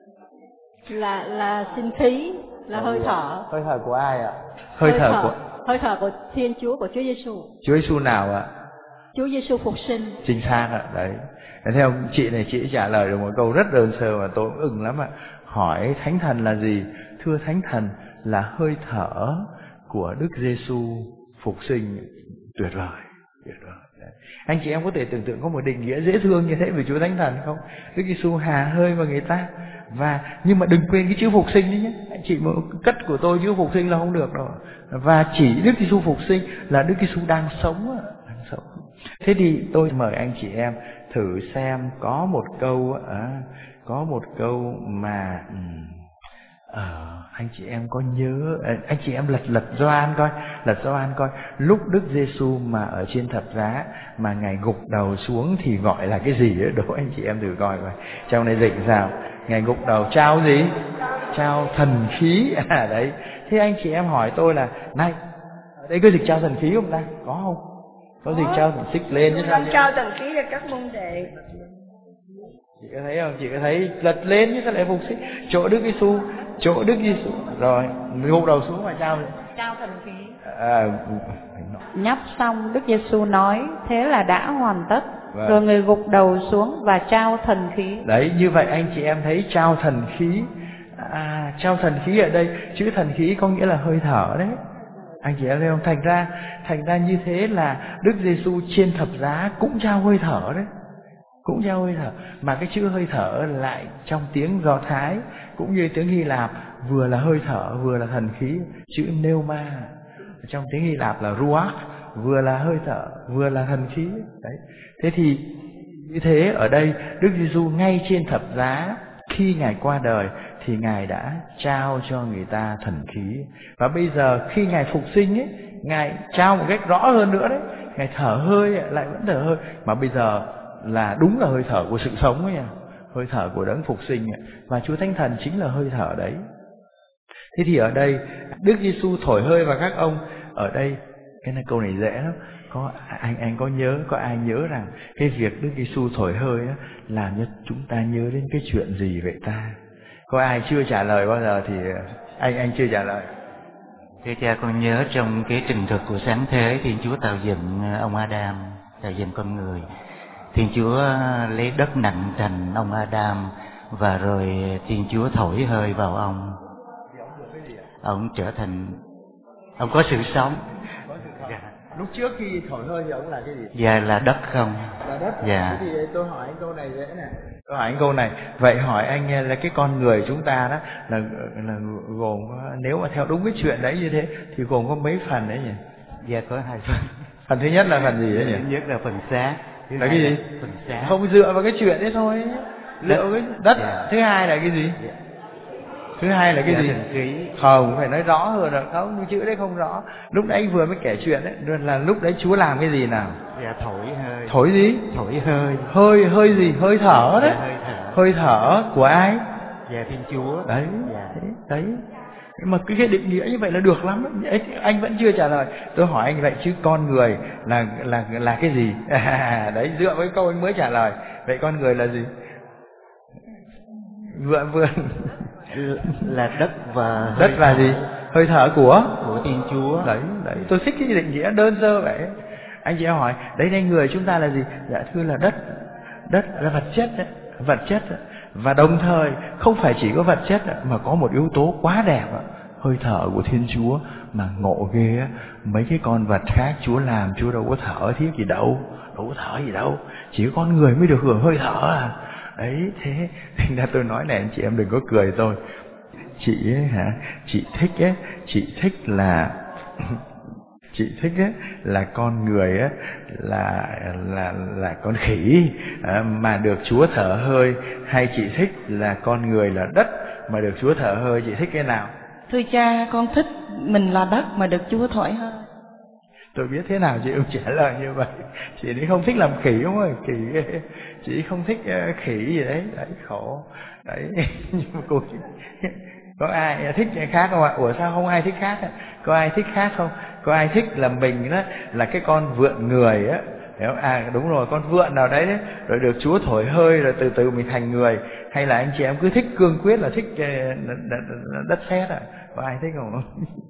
R: Là sinh khí, là hơi thở.
E: Hơi thở của ai ạ?
R: Hơi thở của Thiên Chúa, của Chúa Giêsu.
E: Chúa Giêsu nào ạ?
R: Chúa Giêsu phục sinh.
E: Chính xác ạ. Đấy. Theo chị này, chị trả lời được một câu rất đơn sơ mà tôi cũng ưng lắm ạ. Hỏi thánh thần là gì? Thưa, thánh thần là hơi thở của Đức Giêsu phục sinh. Tuyệt vời, tuyệt vời. Anh chị em có thể tưởng tượng có một định nghĩa dễ thương như thế về Chúa Thánh Thần không? Đức Giêsu hà hơi vào người ta. Và nhưng mà đừng quên cái chữ phục sinh đấy nhé. Anh chị mà cất của tôi chữ phục sinh là không được đâu. Và chỉ Đức Giêsu phục sinh là Đức Giêsu đang sống. Thế thì tôi mời anh chị em thử xem có một câu mà anh chị em có nhớ, anh chị em lật Gioan coi, lúc Đức Giêsu mà ở trên thập giá mà ngài gục đầu xuống thì gọi là cái gì ấy, đố anh chị em thử coi coi. Trong này dịch sao? Ngài gục đầu trao gì? Trao thần khí. Đấy. Thế anh chị em hỏi tôi là này, đây có dịch trao thần khí không ta? Có không? Có dịch trao thần xích lên chứ sao?
P: Trao thần khí cho các môn đệ.
E: Chị có thấy không? Chị có thấy lật lên chứ sao lại phục sinh? Chỗ Đức Giêsu rồi gục đầu xuống mà trao
J: thần khí. Nhấp xong Đức Giêsu nói thế là đã hoàn tất. Rồi người gục đầu xuống và trao thần khí.
E: Đấy, như vậy anh chị em thấy trao thần khí. Trao thần khí ở đây, chữ thần khí có nghĩa là hơi thở đấy. Anh chị em thấy không? Thành ra như thế là Đức Giêsu trên thập giá cũng trao hơi thở đấy. Cũng trao hơi thở. Mà cái chữ hơi thở lại trong tiếng Do Thái cũng như tiếng Hy Lạp vừa là hơi thở vừa là thần khí. Chữ pneuma trong tiếng Hy Lạp là ruach, vừa là hơi thở vừa là thần khí. Đấy. Thế thì như thế ở đây Đức Giêsu ngay trên thập giá khi ngài qua đời thì ngài đã trao cho người ta thần khí. Và bây giờ khi ngài phục sinh ấy, ngài trao một cách rõ hơn nữa đấy. Ngài thở hơi lại vẫn thở hơi, mà bây giờ là đúng là hơi thở của sự sống ấy, hơi thở của đấng phục sinh, và Chúa Thánh Thần chính là hơi thở đấy. Thế thì ở đây Đức Giêsu thổi hơi vào các ông. Ở đây cái này câu này dễ lắm. Có anh có ai nhớ rằng cái việc Đức Giêsu thổi hơi á, làm cho chúng ta nhớ đến cái chuyện gì vậy ta? Có ai chưa trả lời bao giờ thì anh chưa trả lời.
I: Thưa cha, con nhớ trong cái trình thực của sáng thế, Thiên Chúa tạo dựng ông Adam, tạo dựng con người. Thiên Chúa lấy đất nặng thành ông Adam, và rồi Thiên Chúa thổi hơi vào ông. Ông trở thành, ông có sự sống.
E: Lúc trước khi thổi hơi thì ông là cái gì?
I: Dạ là đất không?
E: Là đất.
I: Dạ.
E: Thế thì tôi hỏi anh câu này dễ nè. Tôi hỏi anh câu này. Vậy hỏi anh là cái con người chúng ta đó là gồm, nếu mà theo đúng cái chuyện đấy như thế thì gồm có mấy phần đấy nhỉ?
I: Dạ có 2 phần.
E: Phần thứ nhất là phần gì đấy nhỉ?
I: Thứ nhất là phần xác.
E: Là cái gì?
I: Phần xác.
E: Không dựa vào cái chuyện đấy thôi. Liệu cái đất.
I: Dạ.
E: Thứ hai là cái gì? Dạ. Thứ hai là cái gì? Không, phải nói rõ hơn rồi. Không, chữ đấy không rõ. Lúc nãy anh vừa mới kể chuyện đấy, là lúc đấy Chúa làm cái gì nào?
I: Dạ thổi hơi.
E: Thổi gì?
I: Thổi hơi.
E: Hơi gì? Hơi thở đấy.
I: Dạ, hơi thở.
E: Hơi thở của ai?
I: Dạ Thiên Chúa.
E: Đấy.
I: Dạ.
E: Đấy. Mà cái định nghĩa như vậy là được lắm. Anh vẫn chưa trả lời. Tôi hỏi anh vậy chứ con người là cái gì? Đấy, dựa với câu anh mới trả lời. Vậy con người là gì? Vừa
I: là đất và
E: đất là gì? Hơi thở của
I: Thiên Chúa.
E: Đấy, tôi thích cái định nghĩa đơn sơ vậy. Anh chị em hỏi, đây người chúng ta là gì? Dạ thưa là đất. Đất là vật chất đấy, vật chất đấy. Và đồng thời không phải chỉ có vật chất đấy, mà có một yếu tố quá đẹp đấy. Hơi thở của Thiên Chúa mà ngộ ghê á. Mấy cái con vật khác Chúa làm Chúa đâu có thở thiết gì đâu, đâu có thở gì đâu, chỉ có con người mới được hưởng hơi thở à. Đấy, thế thành ra tôi nói này anh chị em đừng có cười tôi. Chị ấy hả? Chị thích là con người á là con khỉ mà được Chúa thở hơi, hay chị thích là con người là đất mà được Chúa thở hơi? Chị thích cái nào?
P: Thưa cha, con thích mình là đất mà được Chúa thổi hơi.
E: Tôi biết thế nào chị không trả lời như vậy. Chị ấy không thích làm khỉ đúng không? Chị không thích khỉ gì đấy. Đấy, khổ. Đấy, nhưng mà cô có ai thích cái khác không ạ? Ủa sao không ai thích khác? Có ai thích khác không? Có ai thích là mình đó là cái con vượn người á? Đúng rồi, con vượn nào đấy, rồi được Chúa thổi hơi rồi từ từ mình thành người. Hay là anh chị em cứ thích cương quyết là thích đất sét à? Có ai thích không?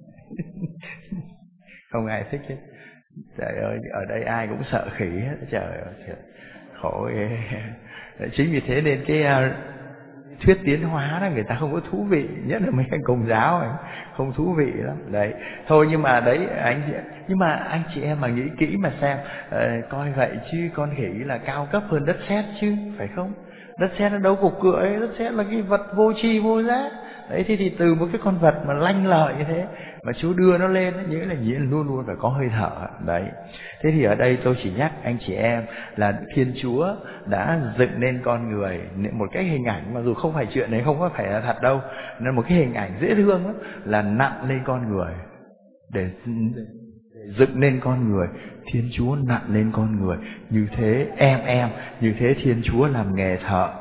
E: Không ai thích hết. Trời ơi, ở đây ai cũng sợ khỉ hết. Trời ơi, khổ ghê. Chính vì thế nên thuyết tiến hóa đó người ta không có thú vị, nhất là mấy anh Công giáo ấy, không thú vị lắm đấy. Thôi nhưng mà đấy nhưng mà anh chị em mà nghĩ kỹ mà xem, coi vậy chứ con khỉ là cao cấp hơn đất sét chứ, phải không? Đất sét nó đâu cục cưỡi, đất sét là cái vật vô tri vô giá. Đấy, thế thì từ một cái con vật mà lanh lợi như thế mà Chúa đưa nó lên, nhớ là luôn luôn phải có hơi thở đấy. Thế thì ở đây tôi chỉ nhắc anh chị em là Thiên Chúa đã dựng nên con người một cái hình ảnh, mặc dù không phải chuyện này không có phải là thật đâu, nên một cái hình ảnh dễ thương đó, là nặng lên con người để dựng nên con người. Thiên Chúa nặng lên con người như thế, em như thế Thiên Chúa làm nghề thợ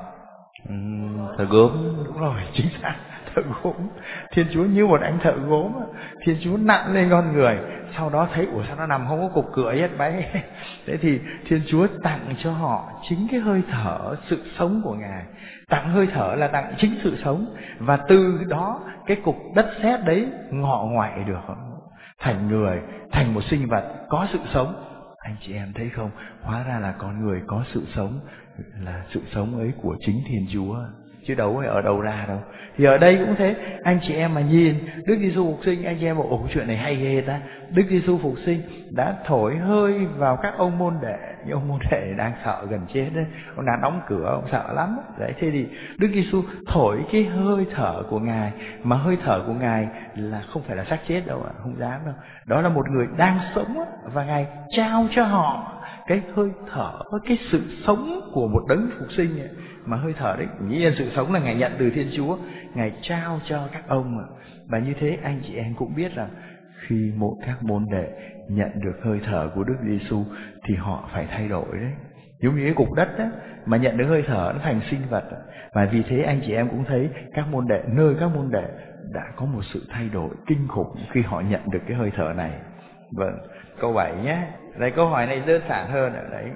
E: gốm. Đúng rồi, chính xác, thợ gốm. Thiên Chúa như một anh thợ gốm, Thiên Chúa nặng lên con người. Sau đó thấy ủa sao nó nằm không có cục cửa hết mấy. Thế thì Thiên Chúa tặng cho họ chính cái hơi thở sự sống của Ngài. Tặng hơi thở là tặng chính sự sống, và từ đó cái cục đất sét đấy ngọ ngoại được thành người, thành một sinh vật có sự sống. Anh chị em thấy không? Hóa ra là con người có sự sống, là sự sống ấy của chính Thiên Chúa, chứ đâu phải ở đâu ra đâu. Thì ở đây cũng thế, anh chị em mà nhìn Đức Giêsu phục sinh, anh chị em bảo ồ chuyện này hay ghê ta. Đức Giêsu phục sinh đã thổi hơi vào các ông môn đệ, những ông môn đệ đang sợ gần chết đấy, ông đang đóng cửa, ông sợ lắm đấy. Thế thì Đức Giêsu thổi cái hơi thở của Ngài, mà hơi thở của Ngài là không phải là xác chết đâu ạ, không dám đâu. Đó là một người đang sống và Ngài trao cho họ cái hơi thở, cái sự sống của một đấng phục sinh ấy. Mà hơi thở đấy, nghĩ là sự sống là Ngài nhận từ Thiên Chúa, Ngài trao cho các ông. Và như thế anh chị em cũng biết rằng khi các môn đệ nhận được hơi thở của Đức Giêsu thì họ phải thay đổi đấy. Giống như cái cục đất đó, mà nhận được hơi thở nó thành sinh vật. Và vì thế anh chị em cũng thấy các môn đệ, nơi các môn đệ đã có một sự thay đổi kinh khủng khi họ nhận được cái hơi thở này. Vâng, câu 7 nhé. Đây, câu hỏi này đơn giản hơn ở đấy.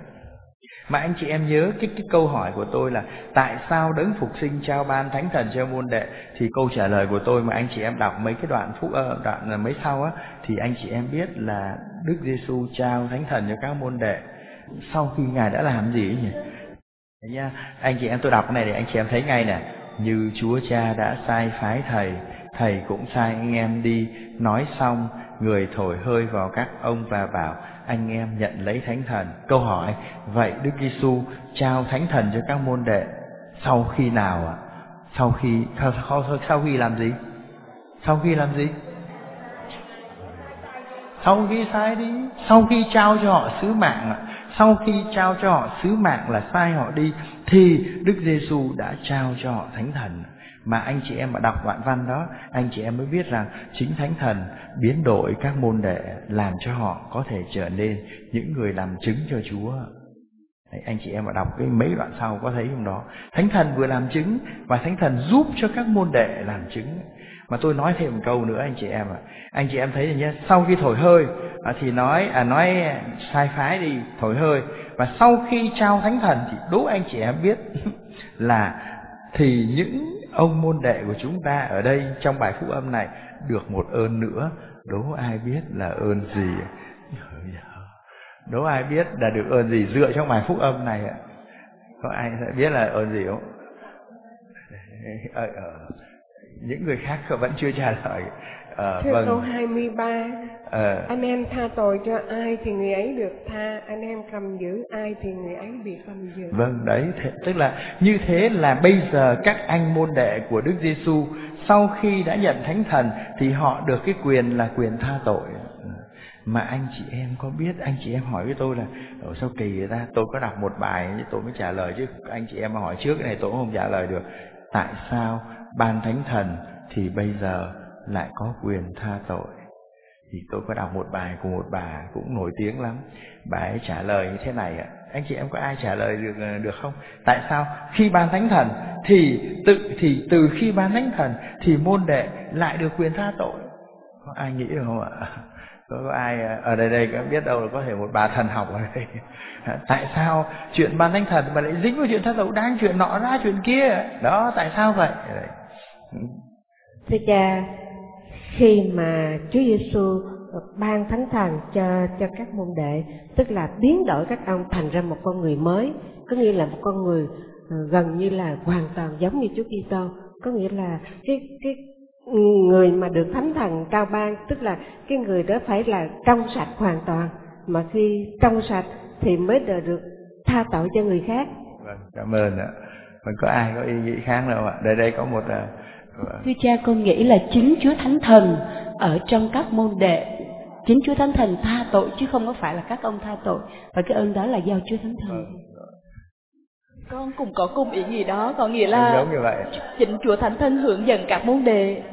E: Mà anh chị em nhớ cái câu hỏi của tôi là tại sao đấng phục sinh trao ban thánh thần cho môn đệ, thì câu trả lời của tôi mà anh chị em đọc mấy cái đoạn đoạn mấy sau á, thì anh chị em biết là Đức Giêsu trao thánh thần cho các môn đệ sau khi Ngài đã làm gì ấy nhỉ? Đấy nha, anh chị em tôi đọc cái này để anh chị em thấy ngay nè. Như Chúa Cha đã sai phái Thầy, Thầy cũng sai anh em đi. Nói xong, Người thổi hơi vào các ông và bảo anh em nhận lấy thánh thần. Câu hỏi, vậy Đức Giêsu trao thánh thần cho các môn đệ sau khi nào ạ? Sau khi làm gì? Sau khi làm gì? Sau khi sai đi, sau khi trao cho họ sứ mạng. Sau khi trao cho họ sứ mạng là sai họ đi, thì Đức Giêsu đã trao cho họ thánh thần. Mà anh chị em mà đọc đoạn văn đó, anh chị em mới biết rằng chính thánh thần biến đổi các môn đệ, làm cho họ có thể trở nên những người làm chứng cho Chúa. Đấy, anh chị em mà đọc cái mấy đoạn sau có thấy không đó? Thánh thần vừa làm chứng và thánh thần giúp cho các môn đệ làm chứng. Mà tôi nói thêm một câu nữa anh chị em ạ. Anh chị em thấy rồi nhé, sau khi thổi hơi thì nói sai phái đi, thổi hơi. Và sau khi trao thánh thần thì đố anh chị em biết là thì những ông môn đệ của chúng ta ở đây trong bài phúc âm này được một ơn nữa. Đố ai biết là ơn gì? Đố ai biết là được ơn gì dựa trong bài phúc âm này ạ? Có ai sẽ biết là ơn gì không? Những người khác vẫn chưa trả lời.
H: Thưa câu 23, anh em tha tội cho ai thì người ấy được tha, anh em cầm giữ ai thì người ấy bị cầm giữ.
E: Vâng, đấy, tức là như thế là bây giờ các anh môn đệ của Đức Giêsu sau khi đã nhận thánh thần thì họ được cái quyền là quyền tha tội. Mà anh chị em có biết, anh chị em hỏi với tôi là sao kỳ vậy ta? Tôi có đọc một bài tôi mới trả lời, chứ anh chị em mà hỏi trước cái này tôi cũng không trả lời được. Tại sao ban thánh thần thì bây giờ lại có quyền tha tội? Thì tôi có đọc một bài của một bà cũng nổi tiếng lắm. Bà ấy trả lời như thế này ạ. Anh chị em có ai trả lời được không? Tại sao khi ban thánh thần thì từ khi ban thánh thần thì môn đệ lại được quyền tha tội? Có ai nghĩ được không ạ? Có ai ở đây có biết đâu là có thể một bà thần học ở đây. Tại sao chuyện ban thánh thần mà lại dính vào chuyện tha tội, đang chuyện nọ ra chuyện kia? Đó, tại sao vậy?
R: Thưa cha, khi mà Chúa Giêsu ban thánh thần cho các môn đệ, tức là biến đổi các ông thành ra một con người mới, có nghĩa là một con người gần như là hoàn toàn giống như Chúa Kitô, có nghĩa là cái người mà được Thánh Thần trao ban, tức là cái người đó phải là trong sạch hoàn toàn, mà khi trong sạch thì mới được tha tội cho người khác.
E: Vâng, cảm ơn ạ. Mình có ai có ý nghĩ khác đâu ạ? Đây có một
U: Thưa cha, con nghĩ là chính Chúa Thánh Thần ở trong các môn đệ, chính Chúa Thánh Thần tha tội chứ không có phải là các ông tha tội, và cái ơn đó là do Chúa Thánh Thần.
O: Con cũng có cùng ý nghĩ đó, có nghĩa là
E: giống như vậy.
O: Chính Chúa Thánh Thần hướng dẫn các môn đệ.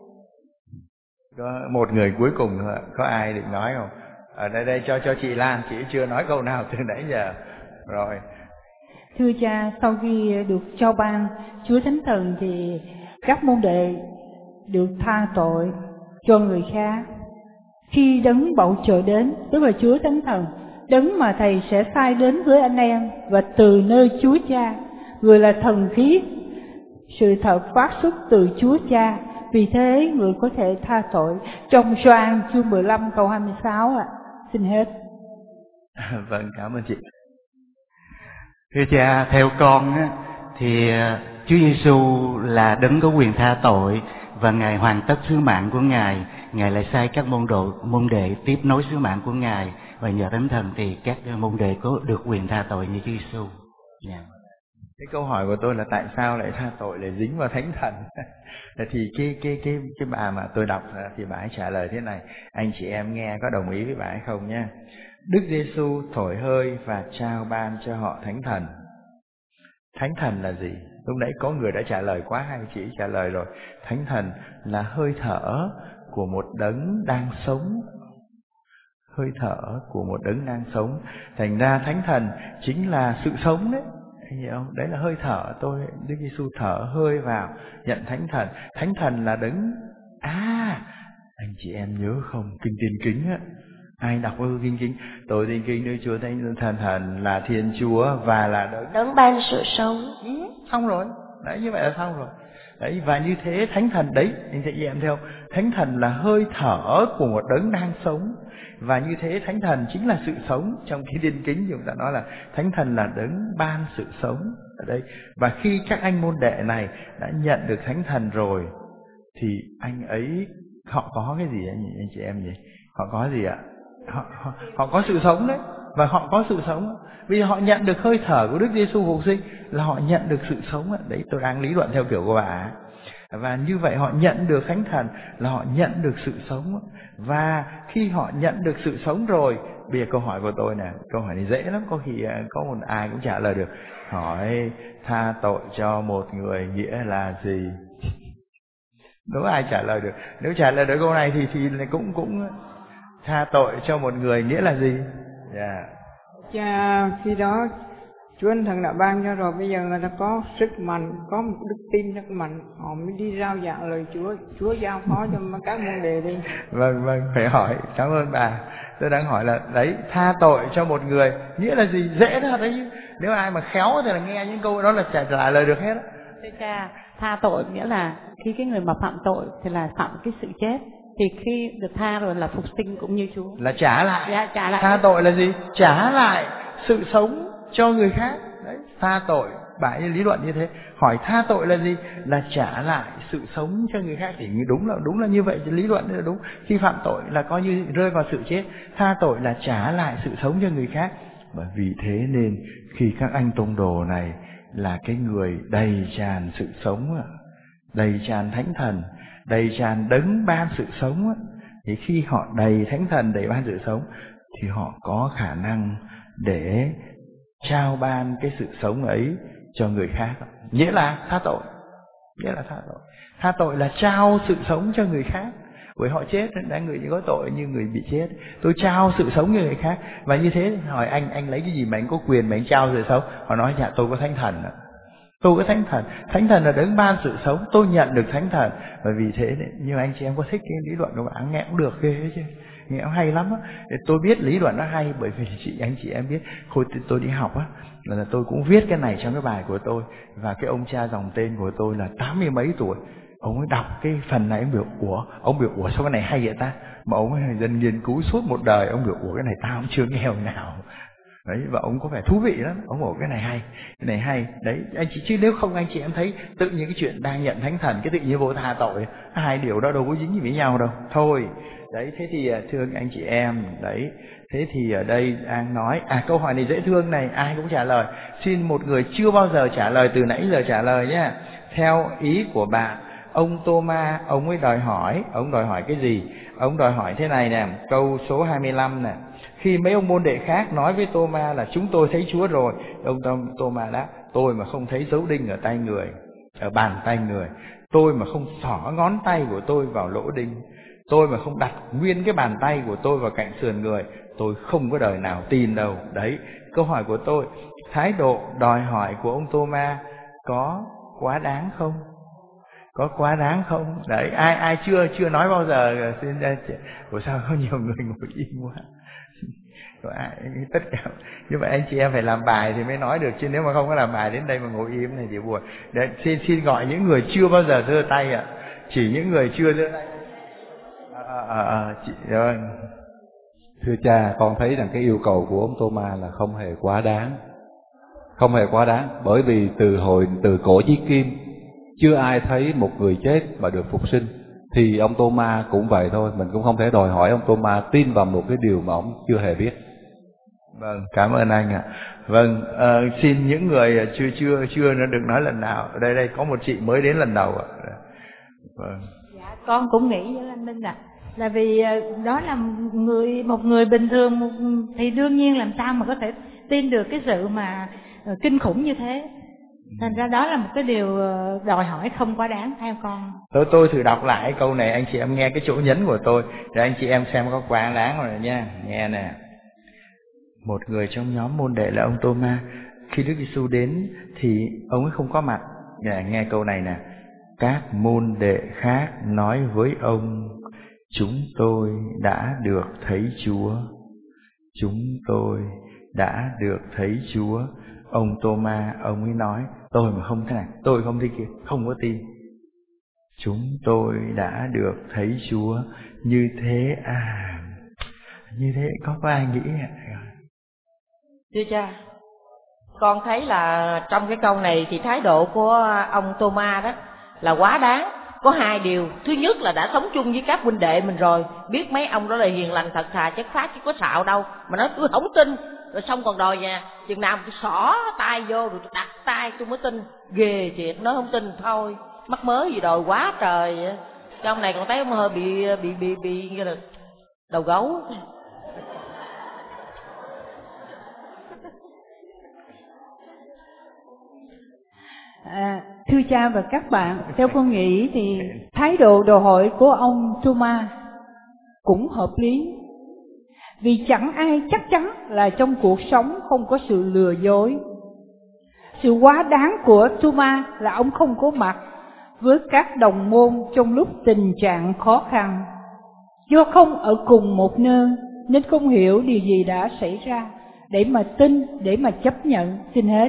E: Có một người cuối cùng thôi, có ai định nói không? Ở đây cho chị Lan, chị chưa nói câu nào từ nãy giờ. Rồi.
J: Thưa cha, sau khi được trao ban Chúa Thánh Thần thì các môn đệ được tha tội cho người khác. Khi đấng bầu trời đến, tức là Chúa Thánh Thần, đấng mà thầy sẽ sai đến với anh em, và từ nơi Chúa Cha, người là thần khiết, sự thật phát xuất từ Chúa Cha, vì thế người có thể tha tội. Trong Gioan chương 15 câu 26 ạ. Xin hết.
E: Vâng, cảm ơn chị.
I: Thưa cha, theo con á, thì Chúa Giêsu là đấng có quyền tha tội, và Ngài hoàn tất sứ mạng của Ngài. Ngài lại sai các môn đệ tiếp nối sứ mạng của Ngài, và nhờ Thánh Thần thì các môn đệ có được quyền tha tội như Chúa Giêsu.
E: Cái câu hỏi của tôi là tại sao lại tha tội lại dính vào Thánh Thần? Thì cái bà mà tôi đọc thì bà ấy trả lời thế này, anh chị em nghe có đồng ý với bà ấy không nha? Đức Giêsu thổi hơi và trao ban cho họ Thánh Thần. Thánh Thần là gì? Lúc nãy có người đã trả lời quá hay, chị trả lời rồi. Thánh Thần là hơi thở của một đấng đang sống. Hơi thở của một đấng đang sống. Thành ra Thánh Thần chính là sự sống đấy. Anh hiểu không? Đấy là hơi thở tôi. Đức Giêsu thở hơi vào, nhận Thánh Thần. Thánh Thần là đấng... anh chị em nhớ không? Kinh Tiên Kính á. Ai đọc Kinh Kính? Tôi tin kính Đức Chúa Thánh Thần là Thiên Chúa và là
F: đấng ban sự sống.
E: Xong rồi. Đấy, như vậy là xong rồi. Đấy, và như thế Thánh Thần đấy, anh chị em theo, Thánh Thần là hơi thở của một đấng đang sống. Và như thế Thánh Thần chính là sự sống. Trong Kinh Tiên Kính chúng ta nói là Thánh Thần là đấng ban sự sống ở đây. Và khi các anh môn đệ này đã nhận được Thánh Thần rồi thì anh ấy, họ có cái gì anh chị em nhỉ? Họ có gì ạ? Họ có sự sống đấy. Và họ có sự sống. Vì họ nhận được hơi thở của Đức Giêsu phục sinh là họ nhận được sự sống. Đấy, tôi đang lý luận theo kiểu của bà. Và như vậy họ nhận được Thánh Thần là họ nhận được sự sống. Và khi họ nhận được sự sống rồi, bây giờ câu hỏi của tôi nè, câu hỏi này dễ lắm, có khi có một ai cũng trả lời được. Hỏi tha tội cho một người nghĩa là gì? Nếu ai trả lời được, nếu trả lời được câu này thì cũng tha tội cho một người nghĩa là gì?
T: Cha, khi đó Chúa Thánh Thần đã ban cho rồi, bây giờ người ta có sức mạnh, có một đức tin rất mạnh, họ mới đi rao giảng lời Chúa. Chúa giao phó cho các môn đệ đi. Vâng,
E: phải hỏi. Cảm ơn bà. Tôi đang hỏi là đấy, tha tội cho một người nghĩa là gì? Dễ thật đấy. Nếu ai mà khéo thì là nghe những câu đó là trả lời được hết.
J: Thưa cha, tha tội nghĩa là khi cái người mà phạm tội thì là phạm cái sự chết, thì khi được tha rồi là phục sinh cũng như Chúa.
E: Là trả lại.
J: Dạ, trả lại.
E: Tha tội là gì? Trả lại sự sống cho người khác. Đấy, tha tội, bà ấy lý luận như thế. Hỏi tha tội là gì? Là trả lại sự sống cho người khác. Thì đúng là như vậy, lý luận là đúng. Khi phạm tội là coi như rơi vào sự chết. Tha tội là trả lại sự sống cho người khác. Và vì thế nên khi các anh tông đồ này là cái người đầy tràn sự sống, đầy tràn Thánh Thần, đầy tràn đấng ban sự sống, thì khi họ đầy Thánh Thần, đầy ban sự sống thì họ có khả năng để trao ban cái sự sống ấy cho người khác. Nghĩa là tha tội. Tha tội là trao sự sống cho người khác. Bởi họ chết, đã người có tội như người bị chết. Tôi trao sự sống cho người khác. Và như thế hỏi anh lấy cái gì mà anh có quyền mà anh trao sự sống? Họ nói dạ tôi có Thánh Thần. Tôi có Thánh Thần. Thánh Thần là đấng ban sự sống. Tôi nhận được Thánh Thần. Và vì thế nhưng anh chị em có thích cái lý luận của bạn, nghe cũng được ghê chứ, nghe cũng hay lắm á. Tôi biết lý luận nó hay bởi vì anh chị em biết hồi tôi đi học á là tôi cũng viết cái này trong cái bài của tôi. Và cái ông cha dòng tên của tôi là 80 mấy tuổi, ông ấy đọc cái phần này, ông biểu ủa sao cái này hay vậy ta? Mà ông ấy dân nghiên cứu suốt một đời, ông biểu ủa cái này tao cũng chưa nghe hồi nào. Đấy, và ông có vẻ thú vị lắm, ông bảo cái này hay. Đấy, anh chị, chứ nếu không anh chị em thấy tự nhiên cái chuyện đang nhận thánh thần, cái tự nhiên vô tha tội, hai điều đó đâu có dính gì với nhau đâu. Thôi, đấy, thế thì thưa anh chị em, đấy, thế thì ở đây An nói, câu hỏi này dễ thương này, ai cũng trả lời. Xin một người chưa bao giờ trả lời từ nãy giờ trả lời nhé. Theo ý của bạn, ông Thomas, ông ấy đòi hỏi cái gì? Ông đòi hỏi thế này nè, câu số 25 nè. Khi mấy ông môn đệ khác nói với Thomas là chúng tôi thấy Chúa rồi, ông Thomas đáp, tôi mà không thấy dấu đinh ở tay người, ở bàn tay người, tôi mà không xỏ ngón tay của tôi vào lỗ đinh, tôi mà không đặt nguyên cái bàn tay của tôi vào cạnh sườn người, tôi không có đời nào tin đâu. Đấy, câu hỏi của tôi, thái độ đòi hỏi của ông Thomas có quá đáng không? Có quá đáng không? Đấy, ai chưa nói bao giờ xin ủa sao có nhiều người ngồi im quá. Tất cả như vậy anh chị em phải làm bài thì mới nói được, chứ nếu mà không có làm bài đến đây mà ngồi im này thì buồn. Đấy, xin gọi những người chưa bao giờ giơ tay ạ. Chỉ những người chưa giơ tay. Chị rồi.
B: Thưa cha, con thấy rằng cái yêu cầu của ông Thomas là không hề quá đáng. Không hề quá đáng, bởi vì từ cổ chí kim chưa ai thấy một người chết mà được phục sinh. Thì ông Thomas cũng vậy thôi, mình cũng không thể đòi hỏi ông Thomas tin vào một cái điều mà ông chưa hề biết.
E: Vâng, cảm ơn anh ạ. Vâng, xin những người chưa nó được nói lần nào. Ở đây có một chị mới đến lần đầu ạ. Vâng.
S: Dạ, con cũng nghĩ với anh Minh là vì đó là một người bình thường thì đương nhiên làm sao mà có thể tin được cái sự mà kinh khủng như thế. Thành ra đó là một cái điều đòi hỏi không quá đáng theo con.
E: Tôi thử đọc lại câu này, anh chị em nghe cái chỗ nhấn của tôi để anh chị em xem có quá đáng rồi nha. Nghe nè. Một người trong nhóm môn đệ là ông Thomas, khi Đức Giêsu đến thì ông ấy không có mặt. Nghe câu này nè. Các môn đệ khác nói với ông, chúng tôi đã được thấy Chúa. Chúng tôi đã được thấy Chúa. Ông Thomas, ông ấy nói, tôi mà không thế này, tôi không thế kia, không có tin. Chúng tôi đã được thấy Chúa. Như thế như thế có ai nghĩ
M: Thưa cha, con thấy là trong cái câu này thì thái độ của ông Thomas đó là quá đáng. Có hai điều. Thứ nhất là đã sống chung với các huynh đệ mình rồi, biết mấy ông đó là hiền lành thật thà chất phác chứ có xạo đâu. Mà nói tôi không tin, rồi xong còn đòi nha, chừng nào tôi xỏ tay vô rồi tôi đặt tay tôi mới tin. Ghê thiệt, nói không tin thôi, mắc mớ gì đòi quá trời vậy. Cái ông này còn thấy ông hơi bị như là đầu gấu.
J: Thưa cha và các bạn, theo con nghĩ thì thái độ đòi hỏi của ông Thomas cũng hợp lý. Vì chẳng ai chắc chắn là trong cuộc sống không có sự lừa dối. Sự quá đáng của Thomas là ông không có mặt với các đồng môn trong lúc tình trạng khó khăn. Do không ở cùng một nơi nên không hiểu điều gì đã xảy ra để mà tin, để mà chấp nhận, xin hết.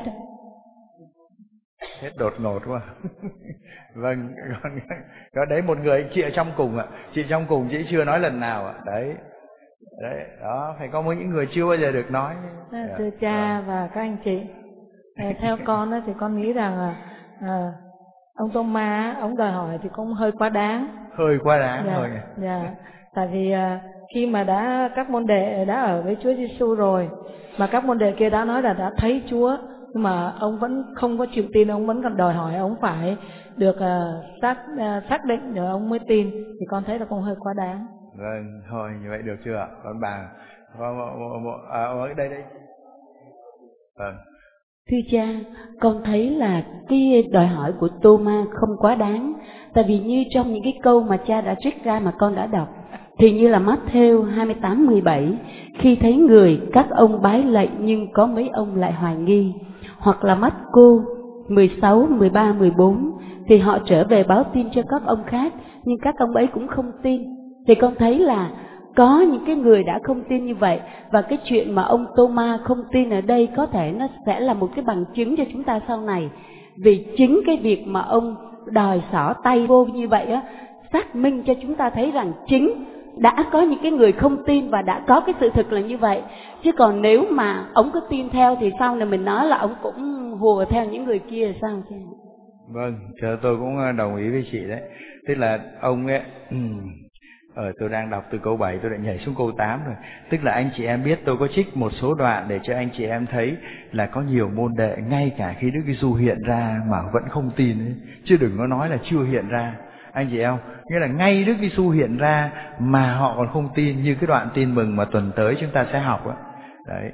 E: Hết đột ngột quá. Vâng, có đấy một người chị ở trong cùng ạ. Chị trong cùng chị chưa nói lần nào ạ. Đấy, đó, phải có những người chưa bao giờ được nói.
U: Thưa cha và các anh chị, theo con thì con nghĩ rằng ông Thomas, ông đòi hỏi thì cũng hơi quá đáng.
E: Hơi quá đáng thôi.
U: Dạ, tại vì khi mà các môn đệ đã ở với Chúa Giêsu rồi, mà các môn đệ kia đã nói là đã thấy Chúa, nhưng mà ông vẫn không có chịu tin, ông vẫn còn đòi hỏi ông phải được xác định rồi ông mới tin, thì con thấy là cũng hơi quá đáng.
E: Vâng, thôi như vậy được chưa ạ? Con bà ở đây. Vâng.
U: Thưa cha, con thấy là cái đòi hỏi của Thomas không quá đáng, tại vì như trong những cái câu mà cha đã trích ra mà con đã đọc, thì như là Matthew 28:17, khi thấy người các ông bái lạy nhưng có mấy ông lại hoài nghi, hoặc là Marco 16:13-14, thì họ trở về báo tin cho các ông khác nhưng các ông ấy cũng không tin. Thì con thấy là có những cái người đã không tin như vậy, và cái chuyện mà ông Thomas không tin ở đây có thể nó sẽ là một cái bằng chứng cho chúng ta sau này. Vì chính cái việc mà ông đòi xỏ tay vô như vậy á, xác minh cho chúng ta thấy rằng chính đã có những cái người không tin và đã có cái sự thực là như vậy. Chứ còn nếu mà ông cứ tin theo thì sau này mình nói là ông cũng hùa theo những người kia sao chứ?
E: Vâng, tôi cũng đồng ý với chị đấy. Tức là ông ấy, tôi đang đọc từ câu 7 tôi đã nhảy xuống câu 8 rồi. Tức là anh chị em biết tôi có trích một số đoạn để cho anh chị em thấy là có nhiều môn đệ ngay cả khi Đức Giêsu hiện ra mà vẫn không tin ấy. Chứ đừng có nói là chưa hiện ra. Anh chị em, nghĩa là ngay Đức Giêsu hiện ra mà họ còn không tin, như cái đoạn tin mừng mà tuần tới chúng ta sẽ học đó. Đấy.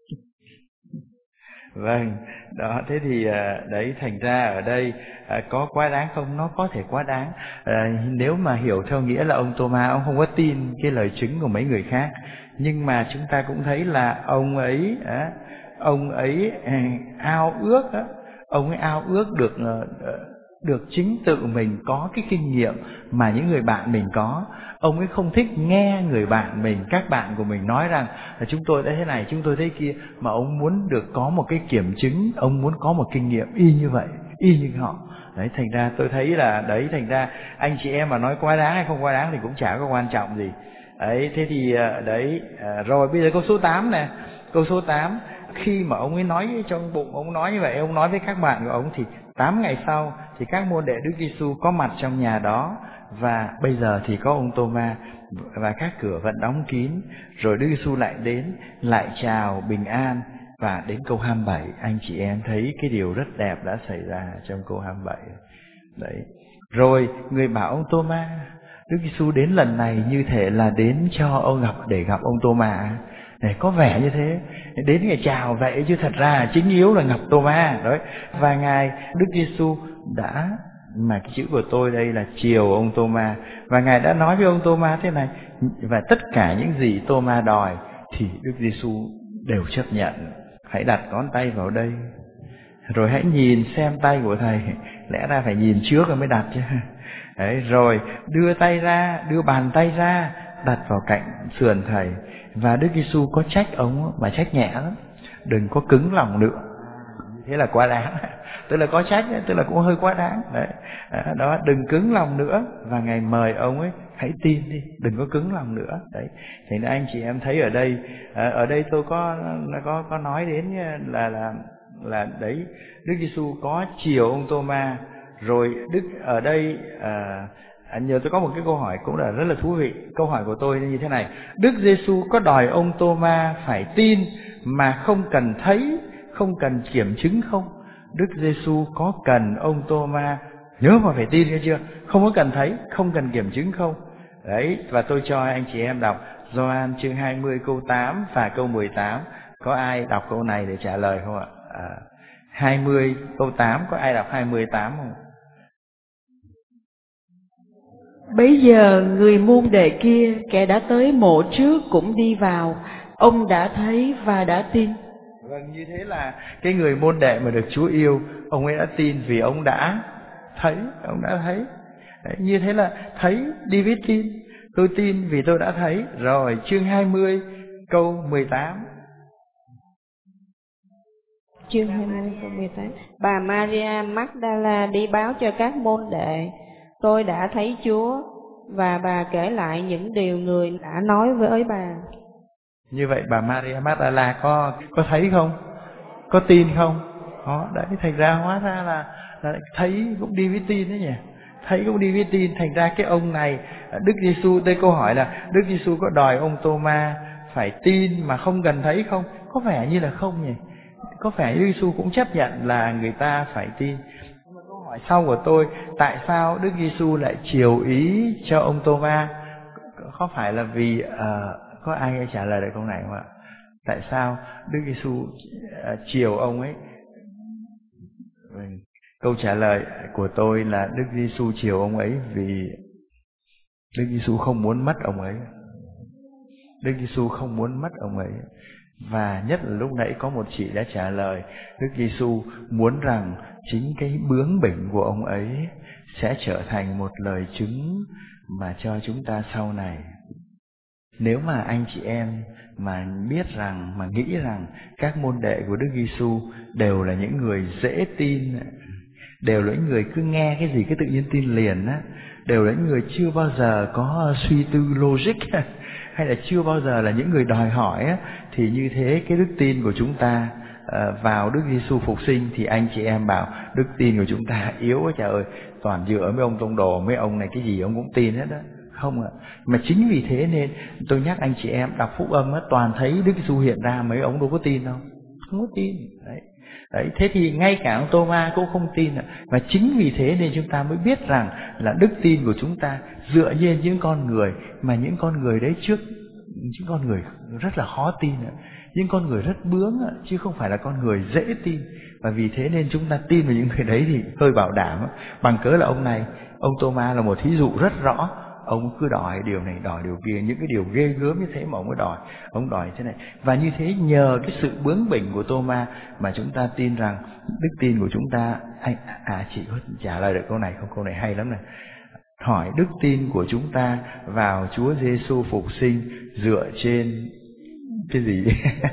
E: Vâng, đó, thế thì đấy, thành ra ở đây có quá đáng không? Nó có thể quá đáng. Nếu mà hiểu theo nghĩa là ông Tô-ma ông không có tin cái lời chứng của mấy người khác, nhưng mà chúng ta cũng thấy là ông ấy ao ước được chính tự mình có cái kinh nghiệm mà những người bạn mình có. Ông ấy không thích nghe người bạn mình, các bạn của mình nói rằng là chúng tôi đã thế này, chúng tôi thế kia, mà ông muốn được có một cái kiểm chứng, ông muốn có một kinh nghiệm y như vậy, y như họ. Đấy, thành ra tôi thấy là đấy, thành ra anh chị em mà nói quá đáng hay không quá đáng thì cũng chả có quan trọng gì. Đấy, thế thì rồi bây giờ câu số 8 nè. Câu số 8, khi mà ông ấy nói trong bụng ông nói như vậy, ông nói với các bạn của ông thì 8 ngày sau thì các môn đệ Đức Giêsu có mặt trong nhà đó, và bây giờ thì có ông Tô-ma và các cửa vẫn đóng kín. Rồi Đức Giêsu lại đến, lại chào bình an. Và đến câu 27 anh chị em thấy cái điều rất đẹp đã xảy ra trong câu 27. Đấy. Rồi người bảo ông Tô-ma, Đức Giêsu đến lần này như thể là đến cho ông để gặp ông Tô-ma. Này, có vẻ như thế, đến ngày chào vậy chứ thật ra chính yếu là gặp Tô-ma. Đấy. Và Ngài Đức Giêsu đã, mà cái chữ của tôi đây là chiều ông Tô-ma, và Ngài đã nói với ông Tô-ma thế này, và tất cả những gì Tô-ma đòi thì Đức Giêsu đều chấp nhận. Hãy đặt ngón tay vào đây, rồi hãy nhìn xem tay của thầy, lẽ ra phải nhìn trước rồi mới đặt chứ. Đấy, rồi đưa tay ra, đưa bàn tay ra, đặt vào cạnh sườn thầy. Và Đức Giêsu có trách ông mà trách nhẹ lắm, đừng có cứng lòng nữa. Thế là quá đáng. Tức là có trách, tức là cũng hơi quá đáng. Đấy. Đó, đừng cứng lòng nữa. Và Ngài mời ông ấy, hãy tin đi, đừng có cứng lòng nữa. Đấy. Thì anh chị em thấy ở đây tôi có nói đến là đấy, Đức Giêsu có chiều ông Tô-ma. Rồi Đức ở đây nhờ tôi có một cái câu hỏi cũng là rất là thú vị. Câu hỏi của tôi như thế này: Đức Giêsu có đòi ông Tô-ma phải tin mà không cần thấy, không cần kiểm chứng không? Đức Giêsu có cần ông Tô-ma nhớ mà phải tin nghe chưa? Không có cần thấy, không cần kiểm chứng không? Đấy, và tôi cho anh chị em đọc Gioan chương 20 câu 8 và câu 18. Có ai đọc câu này để trả lời không ạ? 20 câu 8, có ai đọc 28 không?
G: Bấy giờ người môn đệ kia, kẻ đã tới mộ trước cũng đi vào, ông đã thấy và đã tin.
E: Vâng, như thế là cái người môn đệ mà được Chúa yêu, ông ấy đã tin vì ông đã thấy, Đấy, như thế là thấy đi với tin. Tôi tin vì tôi đã thấy. Rồi chương 20 câu 18.
V: Chương 20 câu 18. Bà Maria Magdala đi báo cho các môn đệ, tôi đã thấy Chúa, và bà kể lại những điều người đã nói với bà.
E: Như vậy bà Maria Magdala có thấy không? Có tin không? Đó, đấy, thành ra hóa ra là thấy cũng đi với tin đấy nhỉ. Thấy cũng đi với tin, thành ra cái ông này Đức Giêsu, đây câu hỏi là Đức Giêsu có đòi ông Tô-ma phải tin mà không cần thấy không? Có vẻ như là không nhỉ. Có vẻ Đức Giêsu cũng chấp nhận là người ta phải tin. Câu hỏi sau của tôi, tại sao Đức Giêsu lại chiều ý cho ông Tô-ma? Có phải là vì có ai trả lời được câu này không ạ? Tại sao Đức Giêsu chiều ông ấy? Câu trả lời của tôi là Đức Giêsu chiều ông ấy vì Đức Giêsu không muốn mất ông ấy. Đức Giêsu không muốn mất ông ấy. Và nhất là lúc nãy có một chị đã trả lời, Đức Giêsu muốn rằng chính cái bướng bỉnh của ông ấy sẽ trở thành một lời chứng mà cho chúng ta sau này. Nếu mà anh chị em mà biết rằng, mà nghĩ rằng các môn đệ của Đức Giêsu đều là những người dễ tin, đều là những người cứ nghe cái gì cứ tự nhiên tin liền á, đều là những người chưa bao giờ có suy tư logic hay là chưa bao giờ là những người đòi hỏi á, thì như thế cái đức tin của chúng ta vào Đức Giêsu phục sinh thì anh chị em bảo đức tin của chúng ta yếu quá trời ơi, toàn dựa mấy ông tông đồ, mấy ông này cái gì ông cũng tin hết đó. Không ạ. Mà chính vì thế nên tôi nhắc anh chị em đọc phúc âm á, toàn thấy Đức Giêsu hiện ra, mấy ông đâu có tin đâu, không có tin. Đấy, thế thì ngay cả ông Tô-ma cũng không tin ạ. Và chính vì thế nên chúng ta mới biết rằng là đức tin của chúng ta dựa trên những con người, mà những con người đấy trước những con người rất là khó tin ạ. Những con người rất bướng ạ, chứ không phải là con người dễ tin. Và vì thế nên chúng ta tin vào những người đấy thì hơi bảo đảm. Bằng cớ là ông Tô-ma là một thí dụ rất rõ. Ông cứ đòi điều này, đòi điều kia, những cái điều ghê gớm như thế mà ông mới đòi. Ông đòi thế này. Và như thế nhờ cái sự bướng bỉnh của Tô-ma mà chúng ta tin rằng đức tin của chúng ta... chị có trả lời được câu này không? Câu này hay lắm này. Hỏi đức tin của chúng ta vào Chúa Giêsu phục sinh dựa trên cái gì?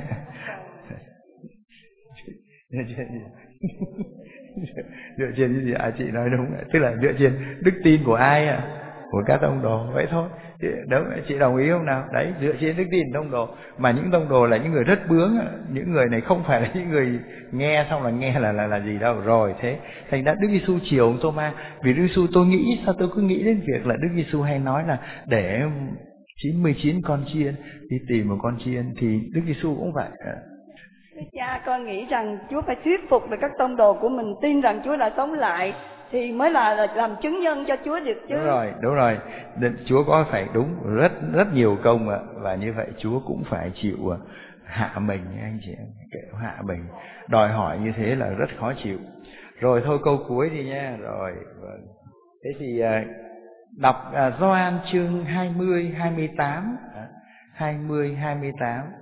E: Dựa trên cái gì? Chị nói đúng. Tức là dựa trên đức tin của ai ạ? Của các tông đồ, vậy thôi. Đúng, chị đồng ý không nào? Đấy, dựa trên đức tin tông đồ. Mà những tông đồ là những người rất bướng. Những người này không phải là những người nghe xong là nghe là gì đâu. Rồi thế, thành ra Đức Giêsu chiều ông Tô-ma. Vì Đức Giêsu tôi nghĩ, sao tôi cứ nghĩ đến việc là Đức Giêsu hay nói là để 99 con chiên đi tìm một con chiên, thì Đức Giêsu cũng vậy.
D: Cha, con nghĩ rằng Chúa phải thuyết phục được các tông đồ của mình tin rằng Chúa đã sống lại thì mới là làm chứng nhân cho Chúa được chứ.
E: Đúng rồi. Chúa có phải đúng rất nhiều công ạ, và như vậy Chúa cũng phải chịu hạ mình anh chị em, hạ mình, đòi hỏi như thế là rất khó chịu. Rồi thôi câu cuối đi nha. Rồi thế thì đọc Gioan chương 20-28. 20-28.